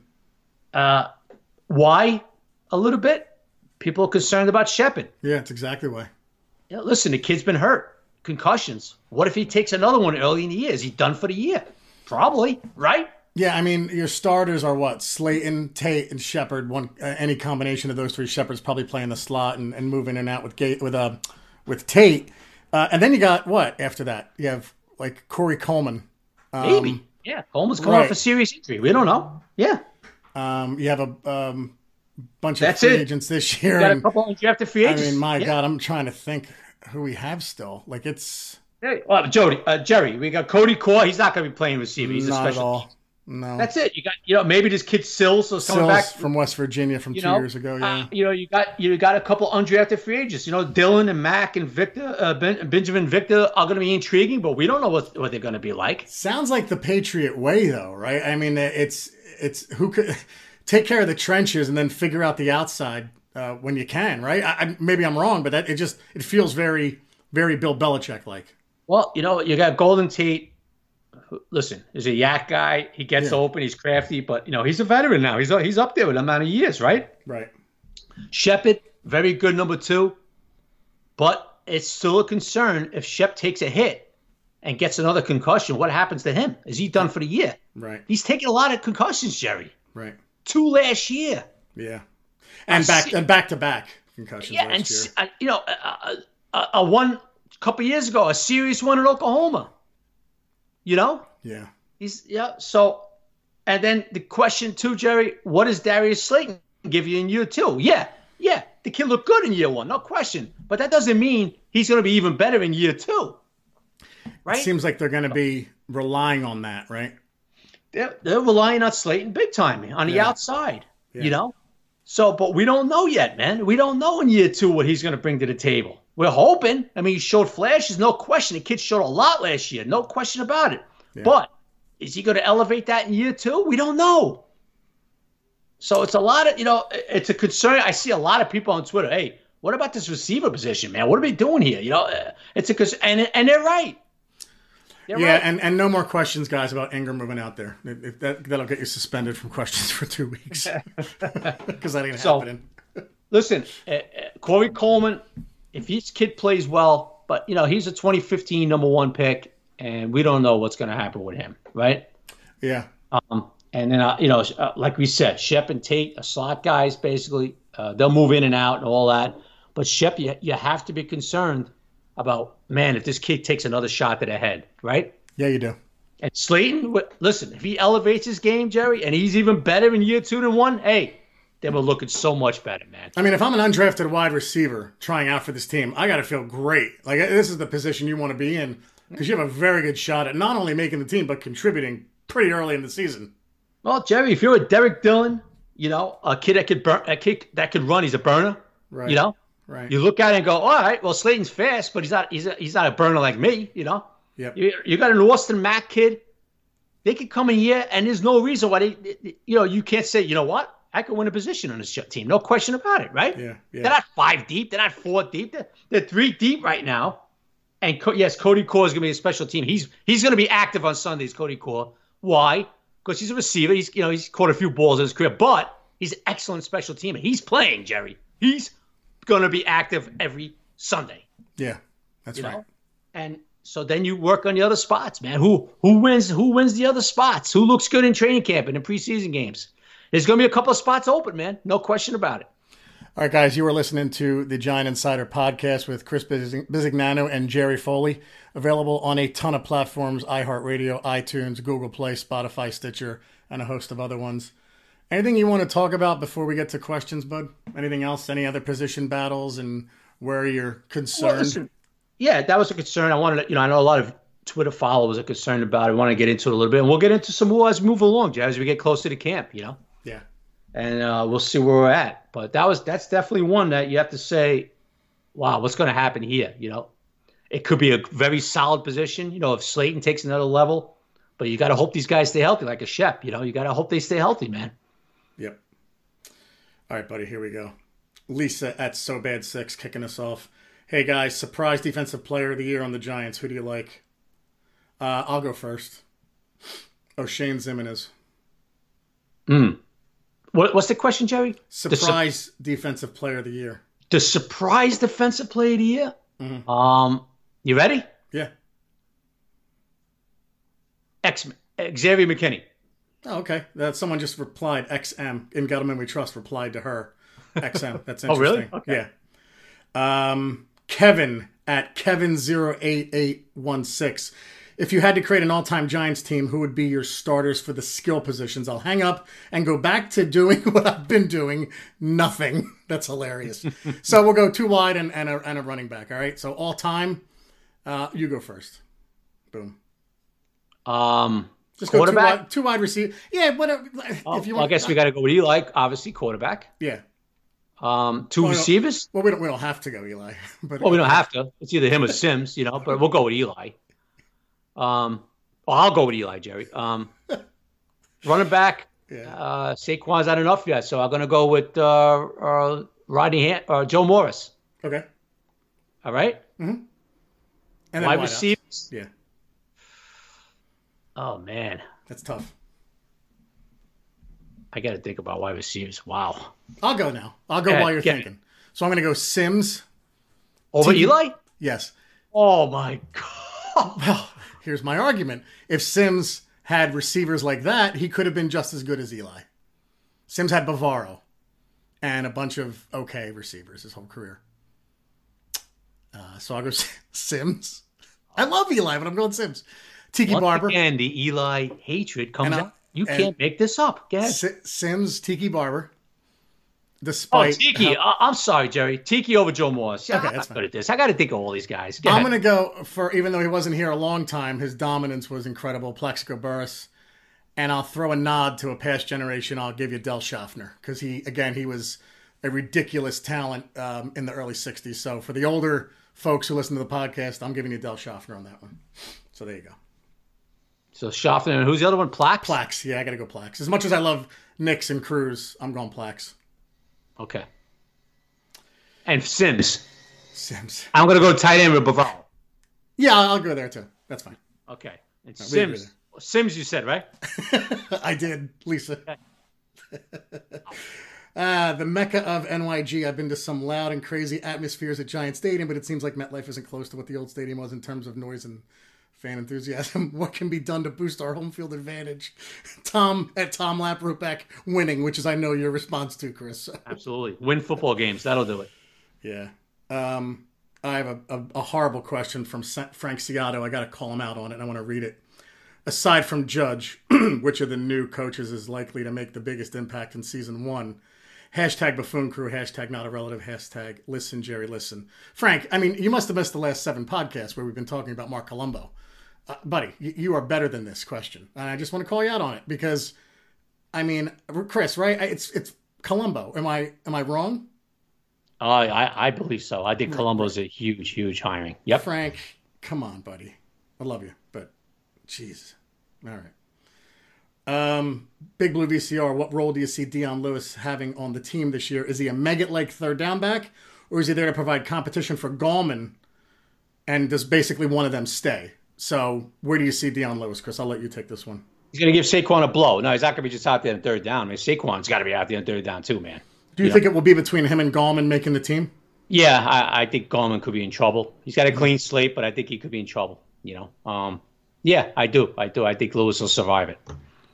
Why? A little bit. People are concerned about Shepard. Yeah, that's exactly why. Yeah, listen, the kid's been hurt. Concussions. What if he takes another one early in the year? Is he done for the year? Probably, right? Yeah, I mean, your starters are what? Slayton, Tate, and Shepard. Any combination of those three. Shepard's probably playing the slot and moving in and out with Tate. And then you got what after that? You have like Corey Coleman. Maybe. Yeah, Coleman's coming off a serious injury. We don't know. Yeah. You have a bunch of free agents this year. You got a couple of undrafted free agents. I mean, my God, I'm trying to think who we have still. Like it's. Well, Jerry, we got Cody Core. He's not going to be playing receiver. He's not a special. At all. No. That's it. You got, maybe this kid Sills is coming back from West Virginia from 2 years ago. Yeah. You got a couple undrafted free agents. Dylan and Mack and Victor, Benjamin Victor are going to be intriguing, but we don't know what they're going to be like. Sounds like the Patriot way, though, right? I mean, it's who could take care of the trenches and then figure out the outside when you can, right? Maybe I'm wrong, but it feels very, very Bill Belichick like. Well, you got Golden Tate. Listen, he's a yak guy. He gets open. He's crafty, but he's a veteran now. He's up there with the amount of years, right? Right. Shepard, very good number 2, but it's still a concern if Shep takes a hit and gets another concussion. What happens to him? Is he done for the year? Right. He's taking a lot of concussions, Jerry. Right. 2 last year. Yeah. And back to back concussions last year. A one couple years ago, a serious one in Oklahoma. Yeah. So, and then the question too, Jerry, what does Darius Slayton give you in year 2? Yeah. The kid looked good in year 1, no question. But that doesn't mean he's going to be even better in year 2. Right? It seems like they're going to be relying on that, right? They're relying on Slayton big time on the outside, So, but we don't know yet, man. We don't know in year 2 what he's going to bring to the table. We're hoping. I mean, he showed flashes, no question. The kid showed a lot last year, no question about it. Yeah. But is he going to elevate that in year 2? We don't know. So it's a lot of, it's a concern. I see a lot of people on Twitter. Hey, what about this receiver position, man? What are we doing here? It's a concern, and they're right. They're right. And no more questions, guys, about Ingram moving out there. That'll get you suspended from questions for 2 weeks because that ain't happening. Listen, Corey Coleman. If his kid plays well, but, he's a 2015 number 1 pick, and we don't know what's going to happen with him, right? Yeah. And then, like we said, Shep and Tate are slot guys, basically. They'll move in and out and all that. But Shep, you have to be concerned about, man, if this kid takes another shot to the head, right? Yeah, you do. And Slayton, listen, if he elevates his game, Jerry, and he's even better in year 2 than 1, hey, they were looking so much better, man. I mean, if I'm an undrafted wide receiver trying out for this team, I got to feel great. Like, this is the position you want to be in because you have a very good shot at not only making the team, but contributing pretty early in the season. Well, Jerry, if you're a Derek Dillon a kid that could burn, a kid that could run. He's a burner. Right. You know, Right. you look at it and go, all right, well, Slayton's fast, but he's not a burner like me. Yep. You got an Austin Mack kid. They could come in here, and there's no reason why you can't say, you know what, I could win a position on this team. No question about it, right? Yeah. They're not 5 deep. They're not 4 deep. They're 3 deep right now. And yes, Cody Core is going to be a special team. He's going to be active on Sundays, Cody Core. Why? Because he's a receiver. He's caught a few balls in his career, but he's an excellent special teamer. He's playing, Jerry. He's going to be active every Sunday. Yeah, that's right. And so then you work on the other spots, man. Who wins the other spots? Who looks good in training camp and in preseason games? There's going to be a couple of spots open, man. No question about it. All right, guys, you were listening to the Giant Insider podcast with Chris Bisignano and Jerry Foley. Available on a ton of platforms: iHeartRadio, iTunes, Google Play, Spotify, Stitcher, and a host of other ones. Anything you want to talk about before we get to questions, bud? Anything else? Any other position battles and where you're concerned? Well, listen, yeah, that was a concern. I wanted to, I know a lot of Twitter followers are concerned about it. I want to get into it a little bit, and we'll get into some more as we move along, Jerry, as we get closer to camp, Yeah. And we'll see where we're at. But that's definitely one that you have to say, wow, what's going to happen here? It could be a very solid position, if Slayton takes another level. But you got to hope these guys stay healthy, like a Shep. You got to hope they stay healthy, man. Yep. All right, buddy, here we go. Lisa at SoBad6 kicking us off. Hey, guys, surprise defensive player of the year on the Giants. Who do you like? I'll go first. Shane Zimenez. What's the question, Jerry? Surprise defensive player of the year. The surprise defensive player of the year? Mm-hmm. You ready? Yeah. Xavier McKinney. Oh, okay. Someone just replied, XM, In Gettleman We Trust, replied to her. XM. That's interesting. Oh, really? Okay. Yeah. Kevin at Kevin08816. If you had to create an all-time Giants team, who would be your starters for the skill positions? I'll hang up and go back to doing what I've been doing. Nothing. That's hilarious. So we'll go 2 wide and a running back. All right. So all-time, you go first. Boom. Just go two wide receiver. Yeah, whatever. If you want, I guess we got to go with Eli, obviously quarterback. Yeah. 2 receivers. Well, we don't have to go Eli. But we don't have to. It's either him or Sims, But we'll go with Eli. I'll go with Eli, Jerry. Running back. Yeah. Saquon's not enough yet, so I'm going to go with Joe Morris. Okay. All right. Mm-hmm. And wide receivers. Yeah. Oh, man. That's tough. I got to think about wide receivers. Wow. I'll go now. I'll go while you're thinking. So I'm going to go Sims. Over Eli? Yes. Oh, my God. Well, here's my argument. If Sims had receivers like that, he could have been just as good as Eli. Sims had Bavaro and a bunch of okay receivers his whole career. So I'll go Sims. I love Eli, but I'm going Sims. Tiki Barber. Again, the Eli hatred comes out. You can't make this up. Go ahead. Sims, Tiki Barber. Despite Tiki. I'm sorry, Jerry. Tiki over Joe Morris. Yeah, okay, that's good at this. I got to think of all these guys. I'm going to go for, even though he wasn't here a long time, his dominance was incredible. Plexico Burress. And I'll throw a nod to a past generation. I'll give you Del Schaffner. Because he was a ridiculous talent in the early 60s. So for the older folks who listen to the podcast, I'm giving you Del Schaffner on that one. So there you go. So Schaffner, and who's the other one? Plax? Plax, yeah, I got to go Plax. As much as I love Nix and Cruz, I'm going Plax. Okay. And Sims. I'm going to go tight end with Bavaro. Yeah, I'll go there too. That's fine. Okay. And Sims. Sims, you said, right? I did, Lisa. The Mecca of NYG. I've been to some loud and crazy atmospheres at Giant Stadium, but it seems like MetLife isn't close to what the old stadium was in terms of noise and fan enthusiasm. What can be done to boost our home field advantage? Tom Laproback winning, which is I know your response to, Chris. Absolutely. Win football games. That'll do it. Yeah. I have a horrible question from Frank Ciato. I got to call him out on it. I want to read it. Aside from Judge, which of the new coaches is likely to make the biggest impact in season 1? Hashtag Buffoon Crew, hashtag not a relative, hashtag listen, Jerry, listen. Frank, I mean, you must have missed the last 7 podcasts where we've been talking about Mark Colombo. Buddy, you are better than this question. And I just want to call you out on it because I mean, Chris, right? It's Colombo. Am I wrong? I believe so. I think Right, right. Colombo's a huge hiring. Yep. Frank, come on, buddy. I love you, but jeez. All right. Big Blue VCR. What role do you see Dion Lewis having on the team this year? Is he a Megget like third down back, or is he there to provide competition for Gallman? And does basically one of them stay? So where do you see Dion Lewis, Chris? I'll let you take this one. He's going to give Saquon a blow. No, he's not going to be just out there on third down. I mean, Saquon's got to be out there on third down too, man. Do you think it will be between him and Gallman making the team? Yeah, I think Gallman could be in trouble. He's got a clean slate, but I think he could be in trouble. Yeah, I do. I think Lewis will survive it.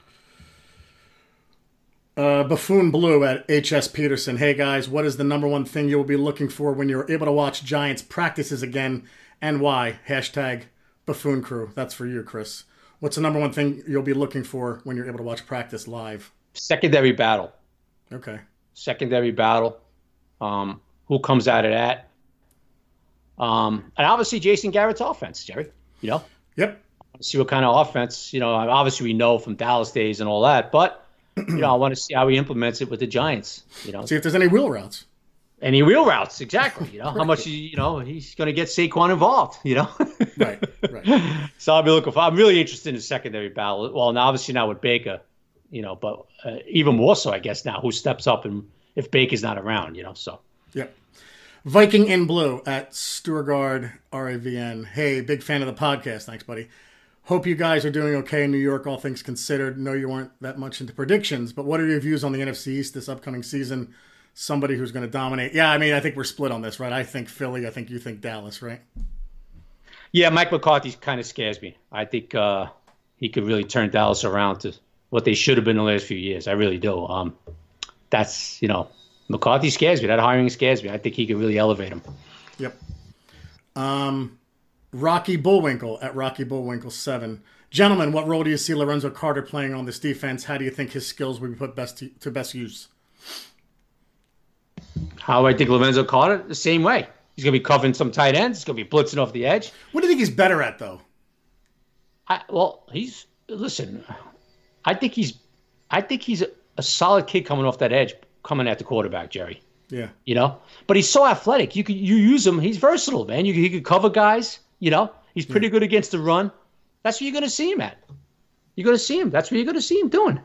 Buffoon Blue at HS Peterson. Hey guys, what is the number one thing you will be looking for when you're able to watch Giants practices again, and why? Hashtag Buffoon Crew. That's for you, Chris. What's the number one thing you'll be looking for when you're able to watch practice live? Secondary battle. Okay. Secondary battle. Who comes out of that? And obviously Jason Garrett's offense, Jerry. Yep. See what kind of offense. Obviously we know from Dallas days and all that, but I want to see how he implements it with the Giants. See if there's any wheel routes. Any wheel routes, exactly. How much he's going to get Saquon involved. Right. So I'll be looking for. I'm really interested in the secondary battle. Well, now obviously now with Baker, but even more so, I guess now who steps up and if Baker's not around, So. Yep. Viking in Blue at Stuargard RAVN. Hey, big fan of the podcast. Thanks, buddy. Hope you guys are doing okay in New York, all things considered. Know you weren't that much into predictions, but what are your views on the NFC East this upcoming season? Somebody who's going to dominate. Yeah, I mean, I think we're split on this, right? I think Philly. I think you think Dallas, right? Yeah, Mike McCarthy kind of scares me. I think he could really turn Dallas around to what they should have been the last few years. I really do. That's, McCarthy scares me. That hiring scares me. I think he could really elevate him. Yep. Rocky Bullwinkle at Rocky Bullwinkle 7. Gentlemen, what role do you see Lorenzo Carter playing on this defense? How do you think his skills will be put to best use? How I think Lorenzo Carter, the same way. He's going to be covering some tight ends. He's going to be blitzing off the edge. What do you think he's better at, though? I think he's a solid kid coming off that edge, coming at the quarterback, Jerry. Yeah. But he's so athletic. You use him. He's versatile, man. He could cover guys. He's pretty good against the run. That's what you're going to see him at. You're going to see him. That's what you're going to see him doing.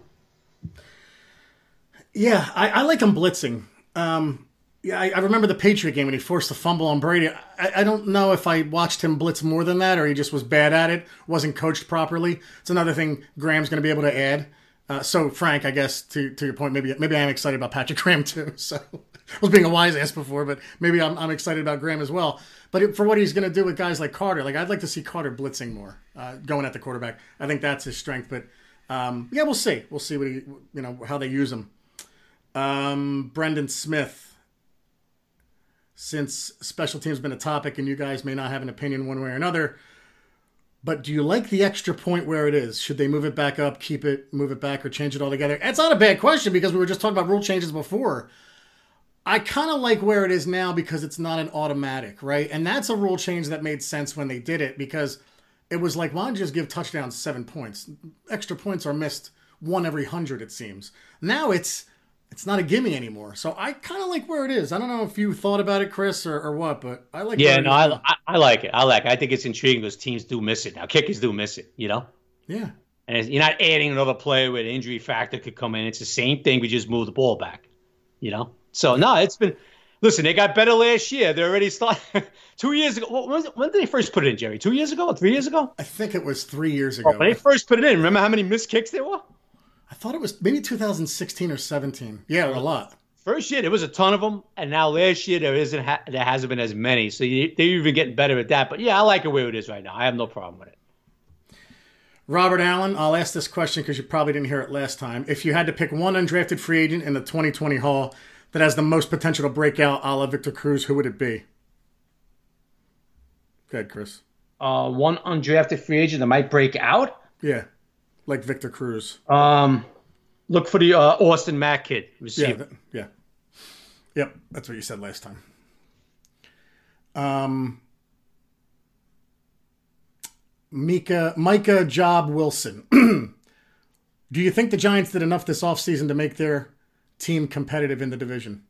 Yeah, I like him blitzing. I remember the Patriot game when he forced the fumble on Brady. I don't know if I watched him blitz more than that or he just was bad at it, wasn't coached properly. It's another thing Graham's going to be able to add. So, Frank, I guess, to your point, maybe I am excited about Patrick Graham, too. So, I was being a wise ass before, but maybe I'm excited about Graham as well. But for what he's going to do with guys like Carter, I'd like to see Carter blitzing more, going at the quarterback. I think that's his strength. But, we'll see. We'll see what how they use him. Brendan Smith, since special teams has been a topic and you guys may not have an opinion one way or another, but do you like the extra point where it is? Should they move it back up, keep it, move it back, or change it altogether? It's not a bad question because we were just talking about rule changes before. I kind of like where it is now because it's not an automatic, right? And that's a rule change that made sense when they did it because it was like, why don't you just give touchdowns 7 points? Extra points are missed 1 every 100, it seems. Now it's not a gimme anymore. So I kind of like where it is. I don't know if you thought about it, Chris, or what, but I like I like it. I think it's intriguing because teams do miss it now. Kickers do miss it, Yeah. And you're not adding another player where the injury factor could come in. It's the same thing. We just move the ball back, So, no, it's been – listen, they got better last year. They already started 2 years ago. When did they first put it in, Jerry? 2 years ago or 3 years ago? I think it was 3 years ago. When they first put it in, remember how many missed kicks there were? I thought it was maybe 2016 or 17. Yeah, a lot. First year, there was a ton of them, and now last year there hasn't been as many. So they're even getting better at that. But, yeah, I like it where it is right now. I have no problem with it. Robert Allen, I'll ask this question because you probably didn't hear it last time. If you had to pick one undrafted free agent in the 2020 Hall that has the most potential to break out a la Victor Cruz, who would it be? Go ahead, Chris. One undrafted free agent that might break out? Yeah, like Victor Cruz. Look for the Austin Mack kid. Yeah. Yep, that's what you said last time. Micah Job Wilson. Do you think the Giants did enough this offseason to make their team competitive in the division?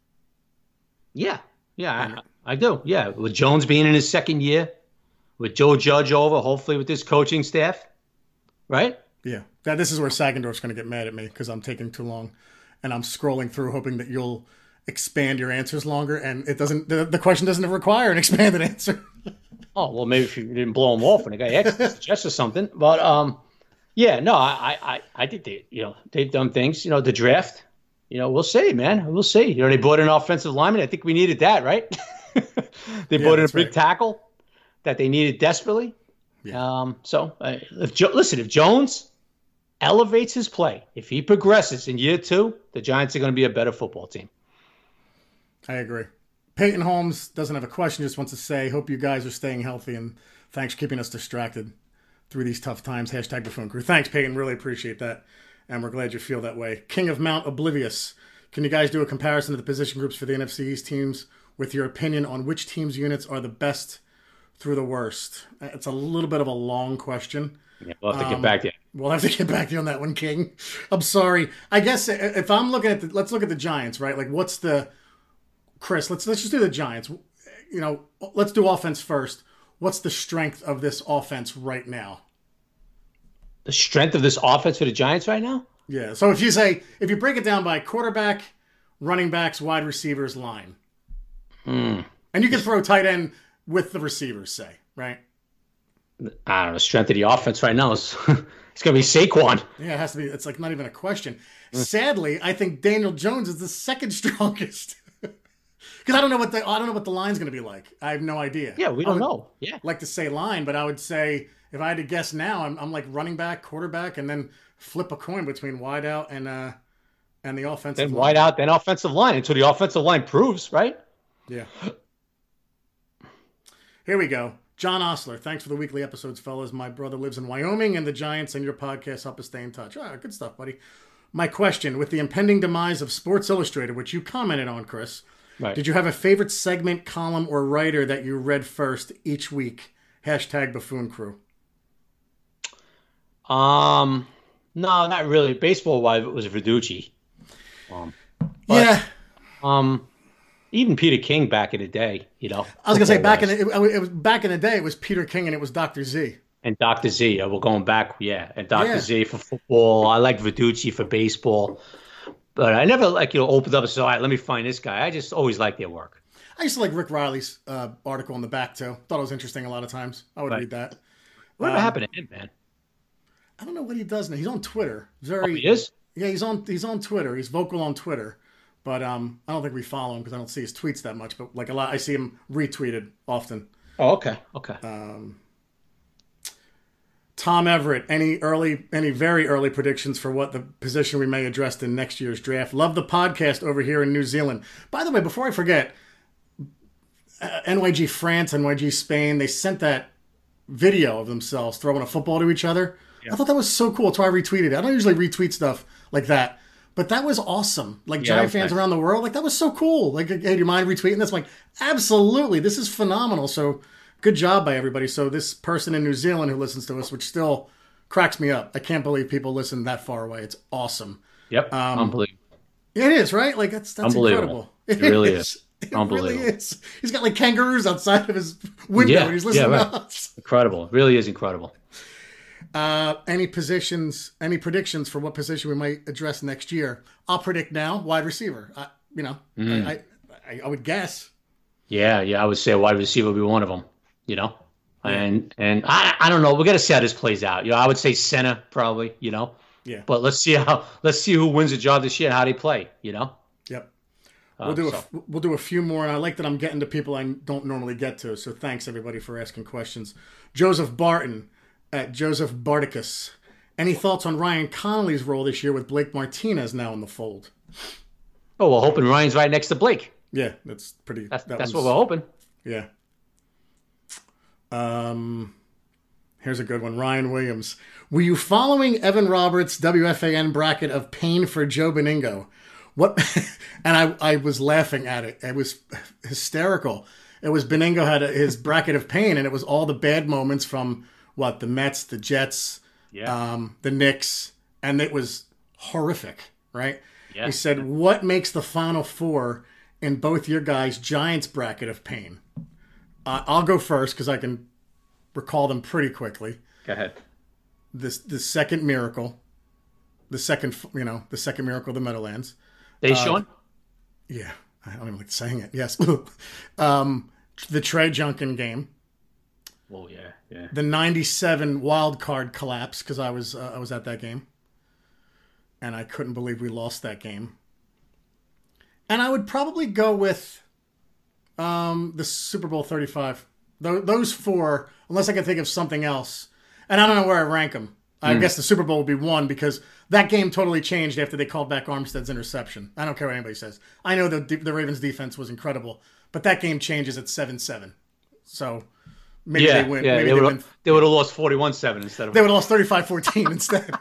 Yeah. Yeah, I do. Yeah. With Jones being in his second year, with Joe Judge over, hopefully with this coaching staff, right? Yeah. This is where Sagendorf's going to get mad at me because I'm taking too long and I'm scrolling through hoping that you'll expand your answers longer, and it doesn't. The question doesn't require an expanded answer. Oh, well, maybe if you didn't blow him off when the guy suggested something. But, yeah, no, I think they've done things. The draft, we'll see, man. We'll see. They brought in an offensive lineman. I think we needed that, right? They brought in a big tackle that they needed desperately. Yeah. If Jones elevates his play, if he progresses in year 2, the Giants are going to be a better football team. I agree. Peyton Holmes doesn't have a question, just wants to say, hope you guys are staying healthy, and thanks for keeping us distracted through these tough times. Hashtag Buffoon Crew. Thanks, Peyton. Really appreciate that, and we're glad you feel that way. King of Mount Oblivious. Can you guys do a comparison of the position groups for the NFC East teams with your opinion on which teams' units are the best through the worst? It's a little bit of a long question. Yeah, we'll have to get back to you. We'll have to get back to you on that one, King. I'm sorry. I guess if I'm looking at let's look at the Giants, right? Like, what's the... Chris, let's just do the Giants. Let's do offense first. What's the strength of this offense right now? The strength of this offense for the Giants right now? Yeah. So if you break it down by quarterback, running backs, wide receivers, line. And you can throw tight end with the receivers, say, right? I don't know. The strength of the offense right now is it's going to be Saquon. Yeah, it has to be. It's like not even a question. Sadly, I think Daniel Jones is the second strongest. Because I don't know what the line's going to be like. I have no idea. Yeah, we don't know. Yeah, like to say line, but I would say if I had to guess now, I'm like running back, quarterback, and then flip a coin between wideout and the offensive. Then line. Wideout, then offensive line until the offensive line proves, right? Yeah. Here we go. John Osler, thanks for the weekly episodes, fellas. My brother lives in Wyoming, and the Giants and your podcast help us stay in touch. Good stuff, buddy. My question: with the impending demise of Sports Illustrated, which you commented on, Chris. Right. Did you have a favorite segment, column, or writer that you read first each week? Hashtag Buffoon Crew. No, not really. Baseball-wise, it was Verducci. Yeah. Even Peter King back in the day, I was gonna say back in the day, it was Peter King and it was Dr. Z. And Dr. Z. We're going back, and Dr. Z for football. I like Verducci for baseball. But I never opened up and said, all right, let me find this guy. I just always liked their work. I used to like Rick Riley's article in the back, too. Thought it was interesting a lot of times. I would read that. Whatever happened to him, man? I don't know what he does now. He's on Twitter. He is? Yeah, he's on Twitter. He's vocal on Twitter. But I don't think we follow him because I don't see his tweets that much. But like a lot, I see him retweeted often. Oh, okay. Tom Everett, any very early predictions for what the position we may address in next year's draft? Love the podcast over here in New Zealand. By the way, before I forget, NYG France, NYG Spain, they sent that video of themselves throwing a football to each other. Yeah. I thought that was so cool. That's why I retweeted it. I don't usually retweet stuff like that. But that was awesome. Giant fans around the world, that was so cool. Hey, do you mind retweeting this? I'm like, absolutely. This is phenomenal. So good job by everybody. So this person in New Zealand who listens to us, which still cracks me up. I can't believe people listen that far away. It's awesome. Yep. Unbelievable. It is, right? That's incredible. It really is. Unbelievable. Really is. He's got kangaroos outside of his window and he's listening to us. Incredible. It really is incredible. Any predictions for what position we might address next year? I'll predict now, wide receiver. I would guess. Yeah, I would say wide receiver would be one of them. And I don't know. We got to see how this plays out. I would say center probably. Yeah. But let's see who wins the job this year and how they play. Yep. We'll do a few more, and I like that I'm getting to people I don't normally get to. So thanks everybody for asking questions. Joseph Barton at Joseph Bardicus. Any thoughts on Ryan Connolly's role this year with Blake Martinez now in the fold? Oh, we're hoping Ryan's right next to Blake. Yeah, that's pretty. That's what we're hoping. Yeah. Here's a good one. Ryan Williams. Were you following Evan Roberts' WFAN bracket of pain for Joe Beningo? What? And I was laughing at it. It was hysterical. It was Beningo had his bracket of pain, and it was all the bad moments from the Mets, the Jets, the Knicks, and it was horrific, right? Yeah. He said, what makes the Final Four in both your guys' Giants bracket of pain? I'll go first because I can recall them pretty quickly. Go ahead. The second miracle, the second miracle of the Meadowlands. Deshaun? Yeah, I don't even like saying it. Yes. The Trey Junkin game. Oh, yeah. The 97 wild card collapse because I was at that game. And I couldn't believe we lost that game. And I would probably go with the Super Bowl 35. Those four, unless I can think of something else. And I don't know where I rank them. I guess the Super Bowl would be one because that game totally changed after they called back Armstead's interception. I don't care what anybody says. I know the Ravens defense was incredible, but that game changes at 7-7. So maybe they win. Yeah, maybe they would have lost 41-7 instead of. They would have lost 35-14 instead.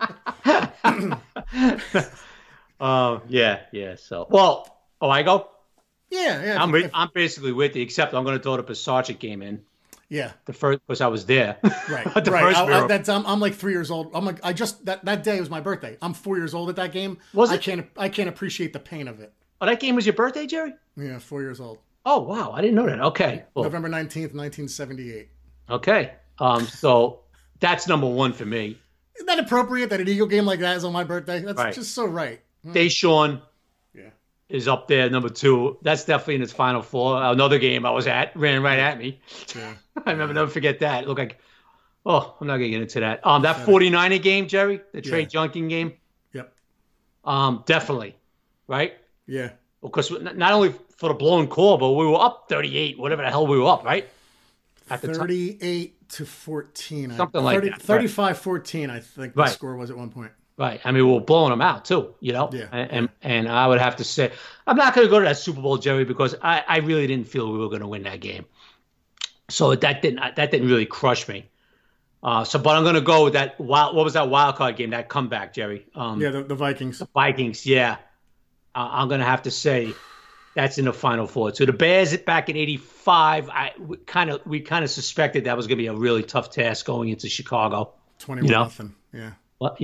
Yeah. So, I go. Yeah. I'm basically with you, except I'm going to throw the Sargent game in. Yeah. The first, because I was there. Right. First I'm like 3 years old. I'm like, that day was my birthday. I'm 4 years old at that game. Was it? I can't appreciate the pain of it. Oh, that game was your birthday, Jerry? Yeah, 4 years old. Oh, wow. I didn't know that. Okay. Well, November 19th, 1978. Okay. So that's number one for me. Isn't that appropriate that an Eagle game like that is on my birthday? That's just so right. Deshaun is up there, number two. That's definitely in its Final Four. Another game I was at ran right at me. Yeah. I remember, never forget that. It looked like, I'm not going to get into that. That 49er game, Jerry, the Trey Junkin game. Yep. Definitely. Right? Yeah. Because not only for the blown call, but we were up 38, whatever the hell we were up, right? At 38-14. Something like that. 35-14, I think the score was at one point. Right. I mean, we were blowing them out, too, Yeah. And I would have to say, I'm not going to go to that Super Bowl, Jerry, because I really didn't feel we were going to win that game. So that didn't really crush me. But I'm going to go with that. What was that wild card game, that comeback, Jerry? The Vikings. The Vikings, yeah. I'm going to have to say that's in the Final Four. So the Bears back in '85, we kind of suspected that was going to be a really tough task going into Chicago. 21-0. Yeah. Well,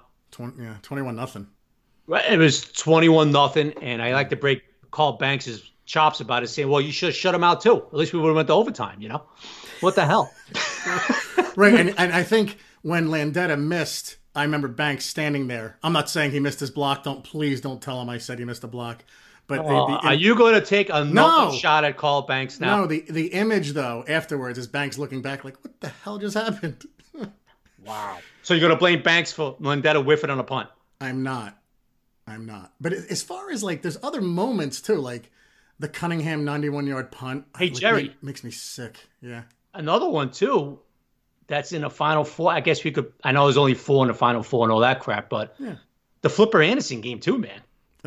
21-0. Right. It was 21-0, and I like to break Carl Banks' chops about it, saying, "Well, you should have shut him out too. At least we would have went to overtime." What the hell? Right, and I think when Landeta missed, I remember Banks standing there. I'm not saying he missed his block. Please don't tell him I said he missed a block. But are you going to take another shot at Carl Banks now? No, the image though afterwards is Banks looking back like, what the hell just happened? Wow. So you're going to blame Banks for Landeta whiffing on a punt? I'm not. But as far as like, there's other moments too, like the Cunningham 91-yard punt. Hey, Jerry. Makes me sick. Yeah. Another one too. That's in the Final Four. I guess we could. I know there's only 4 in the Final Four and all that crap, but the Flipper Anderson game too, man.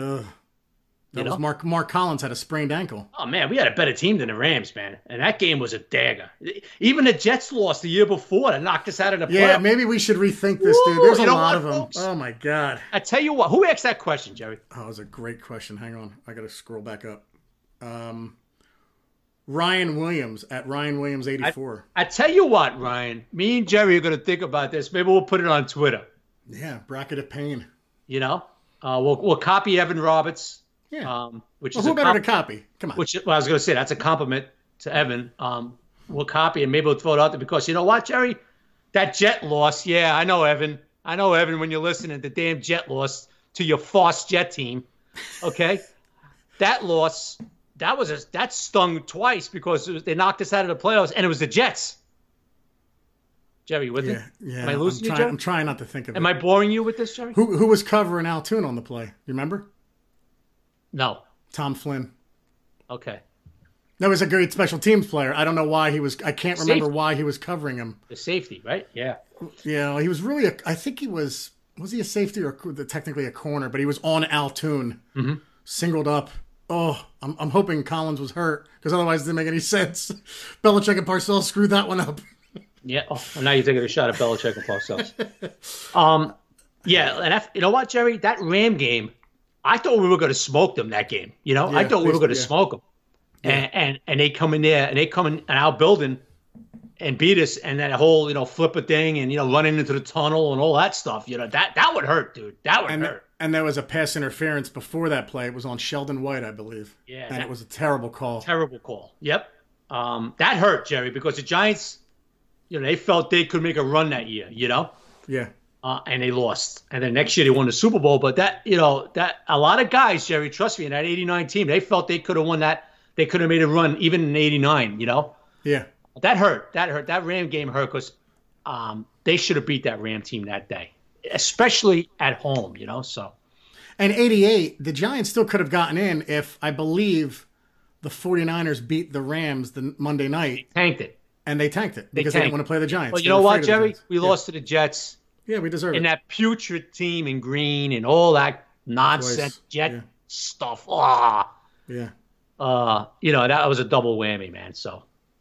That was Mark Collins had a sprained ankle. Oh man, we had a better team than the Rams, man, and that game was a dagger. Even the Jets lost the year before to knock us out of the playoffs. Yeah, maybe we should rethink this, dude. There's a lot of them. Folks? Oh my god. I tell you what, who asked that question, Jerry? Oh, that was a great question. Hang on, I got to scroll back up. Ryan Williams at Ryan Williams 84. I tell you what, Ryan, me and Jerry are going to think about this. Maybe we'll put it on Twitter. Yeah, bracket of pain. We'll copy Evan Roberts. Yeah. Which who better to copy? Come on. I was going to say that's a compliment to Evan. We'll copy and maybe we'll throw it out there because you know what, Jerry, that Jet loss. Yeah, I know Evan. When you're listening, the damn Jet loss to your false Jet team. Okay, that loss. That stung twice because they knocked us out of the playoffs, and it was the Jets. Jerry, you with me? Yeah. Am I losing you, Jerry? I'm trying not to think of it. Am I boring you with this, Jerry? Who was covering Altoon on the play? You remember? No. Tom Flynn. Okay. That was a great special teams player. I don't know why he was. I can't remember why he was covering him. The safety, right? Yeah. Yeah, he was really. I think he was. Was he a safety or technically a corner? But he was on Altoon, singled up. Oh, I'm hoping Collins was hurt because otherwise it didn't make any sense. Belichick and Parcells screwed that one up. Yeah. Oh, well, now you're taking a shot at Belichick and Parcells. Yeah, and you know what, Jerry? That Ram game, I thought we were going to smoke them that game. I thought we were going to smoke them. And they come in there and they come in our building and beat us, and that whole flip a thing and running into the tunnel and all that stuff. That would hurt, dude. That would hurt. And there was a pass interference before that play. It was on Sheldon White, I believe. Yeah, and it was a terrible call. Terrible call. Yep. That hurt, Jerry, because the Giants, they felt they could make a run that year. Yeah. And they lost. And then next year they won the Super Bowl. But that a lot of guys, Jerry, trust me, in that '89 team, they felt they could have won that. They could have made a run even in '89. Yeah. That hurt. That Ram game hurt because they should have beat that Ram team that day, especially at home. So. And '88, the Giants still could have gotten in if, I believe, the 49ers beat the Rams the Monday night. Tanked it. And they tanked it because they didn't want to play the Giants. Well, you know what, Jerry? We lost to the Jets. Yeah, we deserve it. And that putrid team in green and all that nonsense Jet stuff. Oh. Yeah. That was a double whammy, man. So.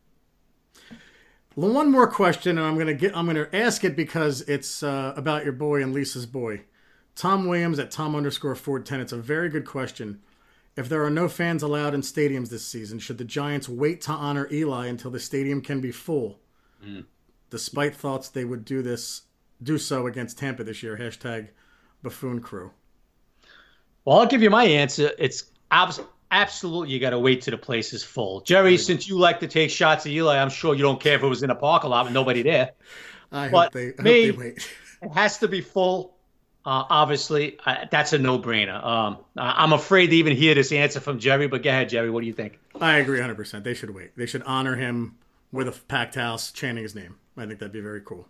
One more question, and I'm gonna ask it because it's about your boy and Lisa's boy, Tom Williams at Tom_Ford10. It's a very good question. If there are no fans allowed in stadiums this season, should the Giants wait to honor Eli until the stadium can be full? Despite thoughts they would do so against Tampa this year. #Buffoon Crew. Well, I'll give you my answer. It's absolutely you got to wait till the place is full. Jerry, since you like to take shots at Eli, I'm sure you don't care if it was in a parking lot with nobody there. I hope they wait. It has to be full. Obviously, that's a no-brainer. I'm afraid to even hear this answer from Jerry, but go ahead, Jerry. What do you think? I agree 100%. They should wait. They should honor him with a packed house chanting his name. I think that'd be very cool.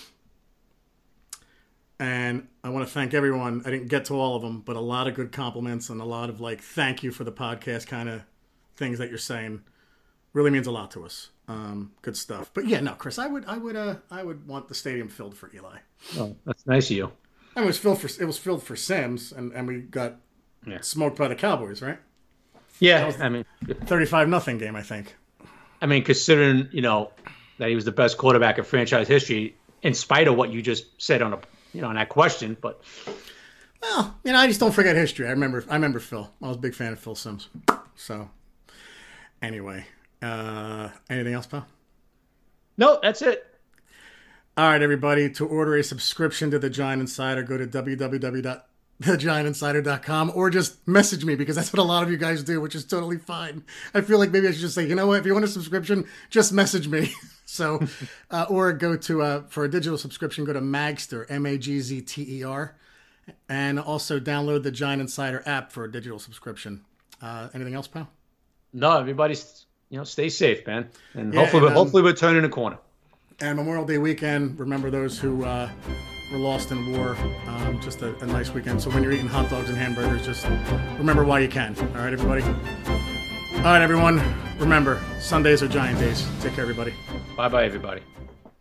And I want to thank everyone. I didn't get to all of them, but a lot of good compliments and a lot of thank you for the podcast kind of things that you're saying. Really means a lot to us. Good stuff. But yeah, no, Chris, I would want the stadium filled for Eli. Oh, that's nice of you. And it was filled for Sims, and we got smoked by the Cowboys, right? Yeah, 35-0 game, I think. Considering that he was the best quarterback in franchise history, in spite of what you just said on on that question, but well, I just don't forget history. I remember Phil. I was a big fan of Phil Sims. So anyway, anything else, pal? No, that's it. All right, everybody. To order a subscription to The Giant Insider, go to www.thegiantinsider.com or just message me because that's what a lot of you guys do, which is totally fine. I feel like maybe I should just say, you know what? If you want a subscription, just message me. So, or go to, for a digital subscription, go to Magster, Magzter, and also download the Giant Insider app for a digital subscription. Anything else, pal? No, everybody, stay safe, man. And hopefully we're turning a corner. And Memorial Day weekend, remember those who were lost in war. Just a nice weekend. So when you're eating hot dogs and hamburgers, just remember why you can. All right, everybody? All right, everyone. Remember, Sundays are Giant days. Take care, everybody. Bye-bye, everybody.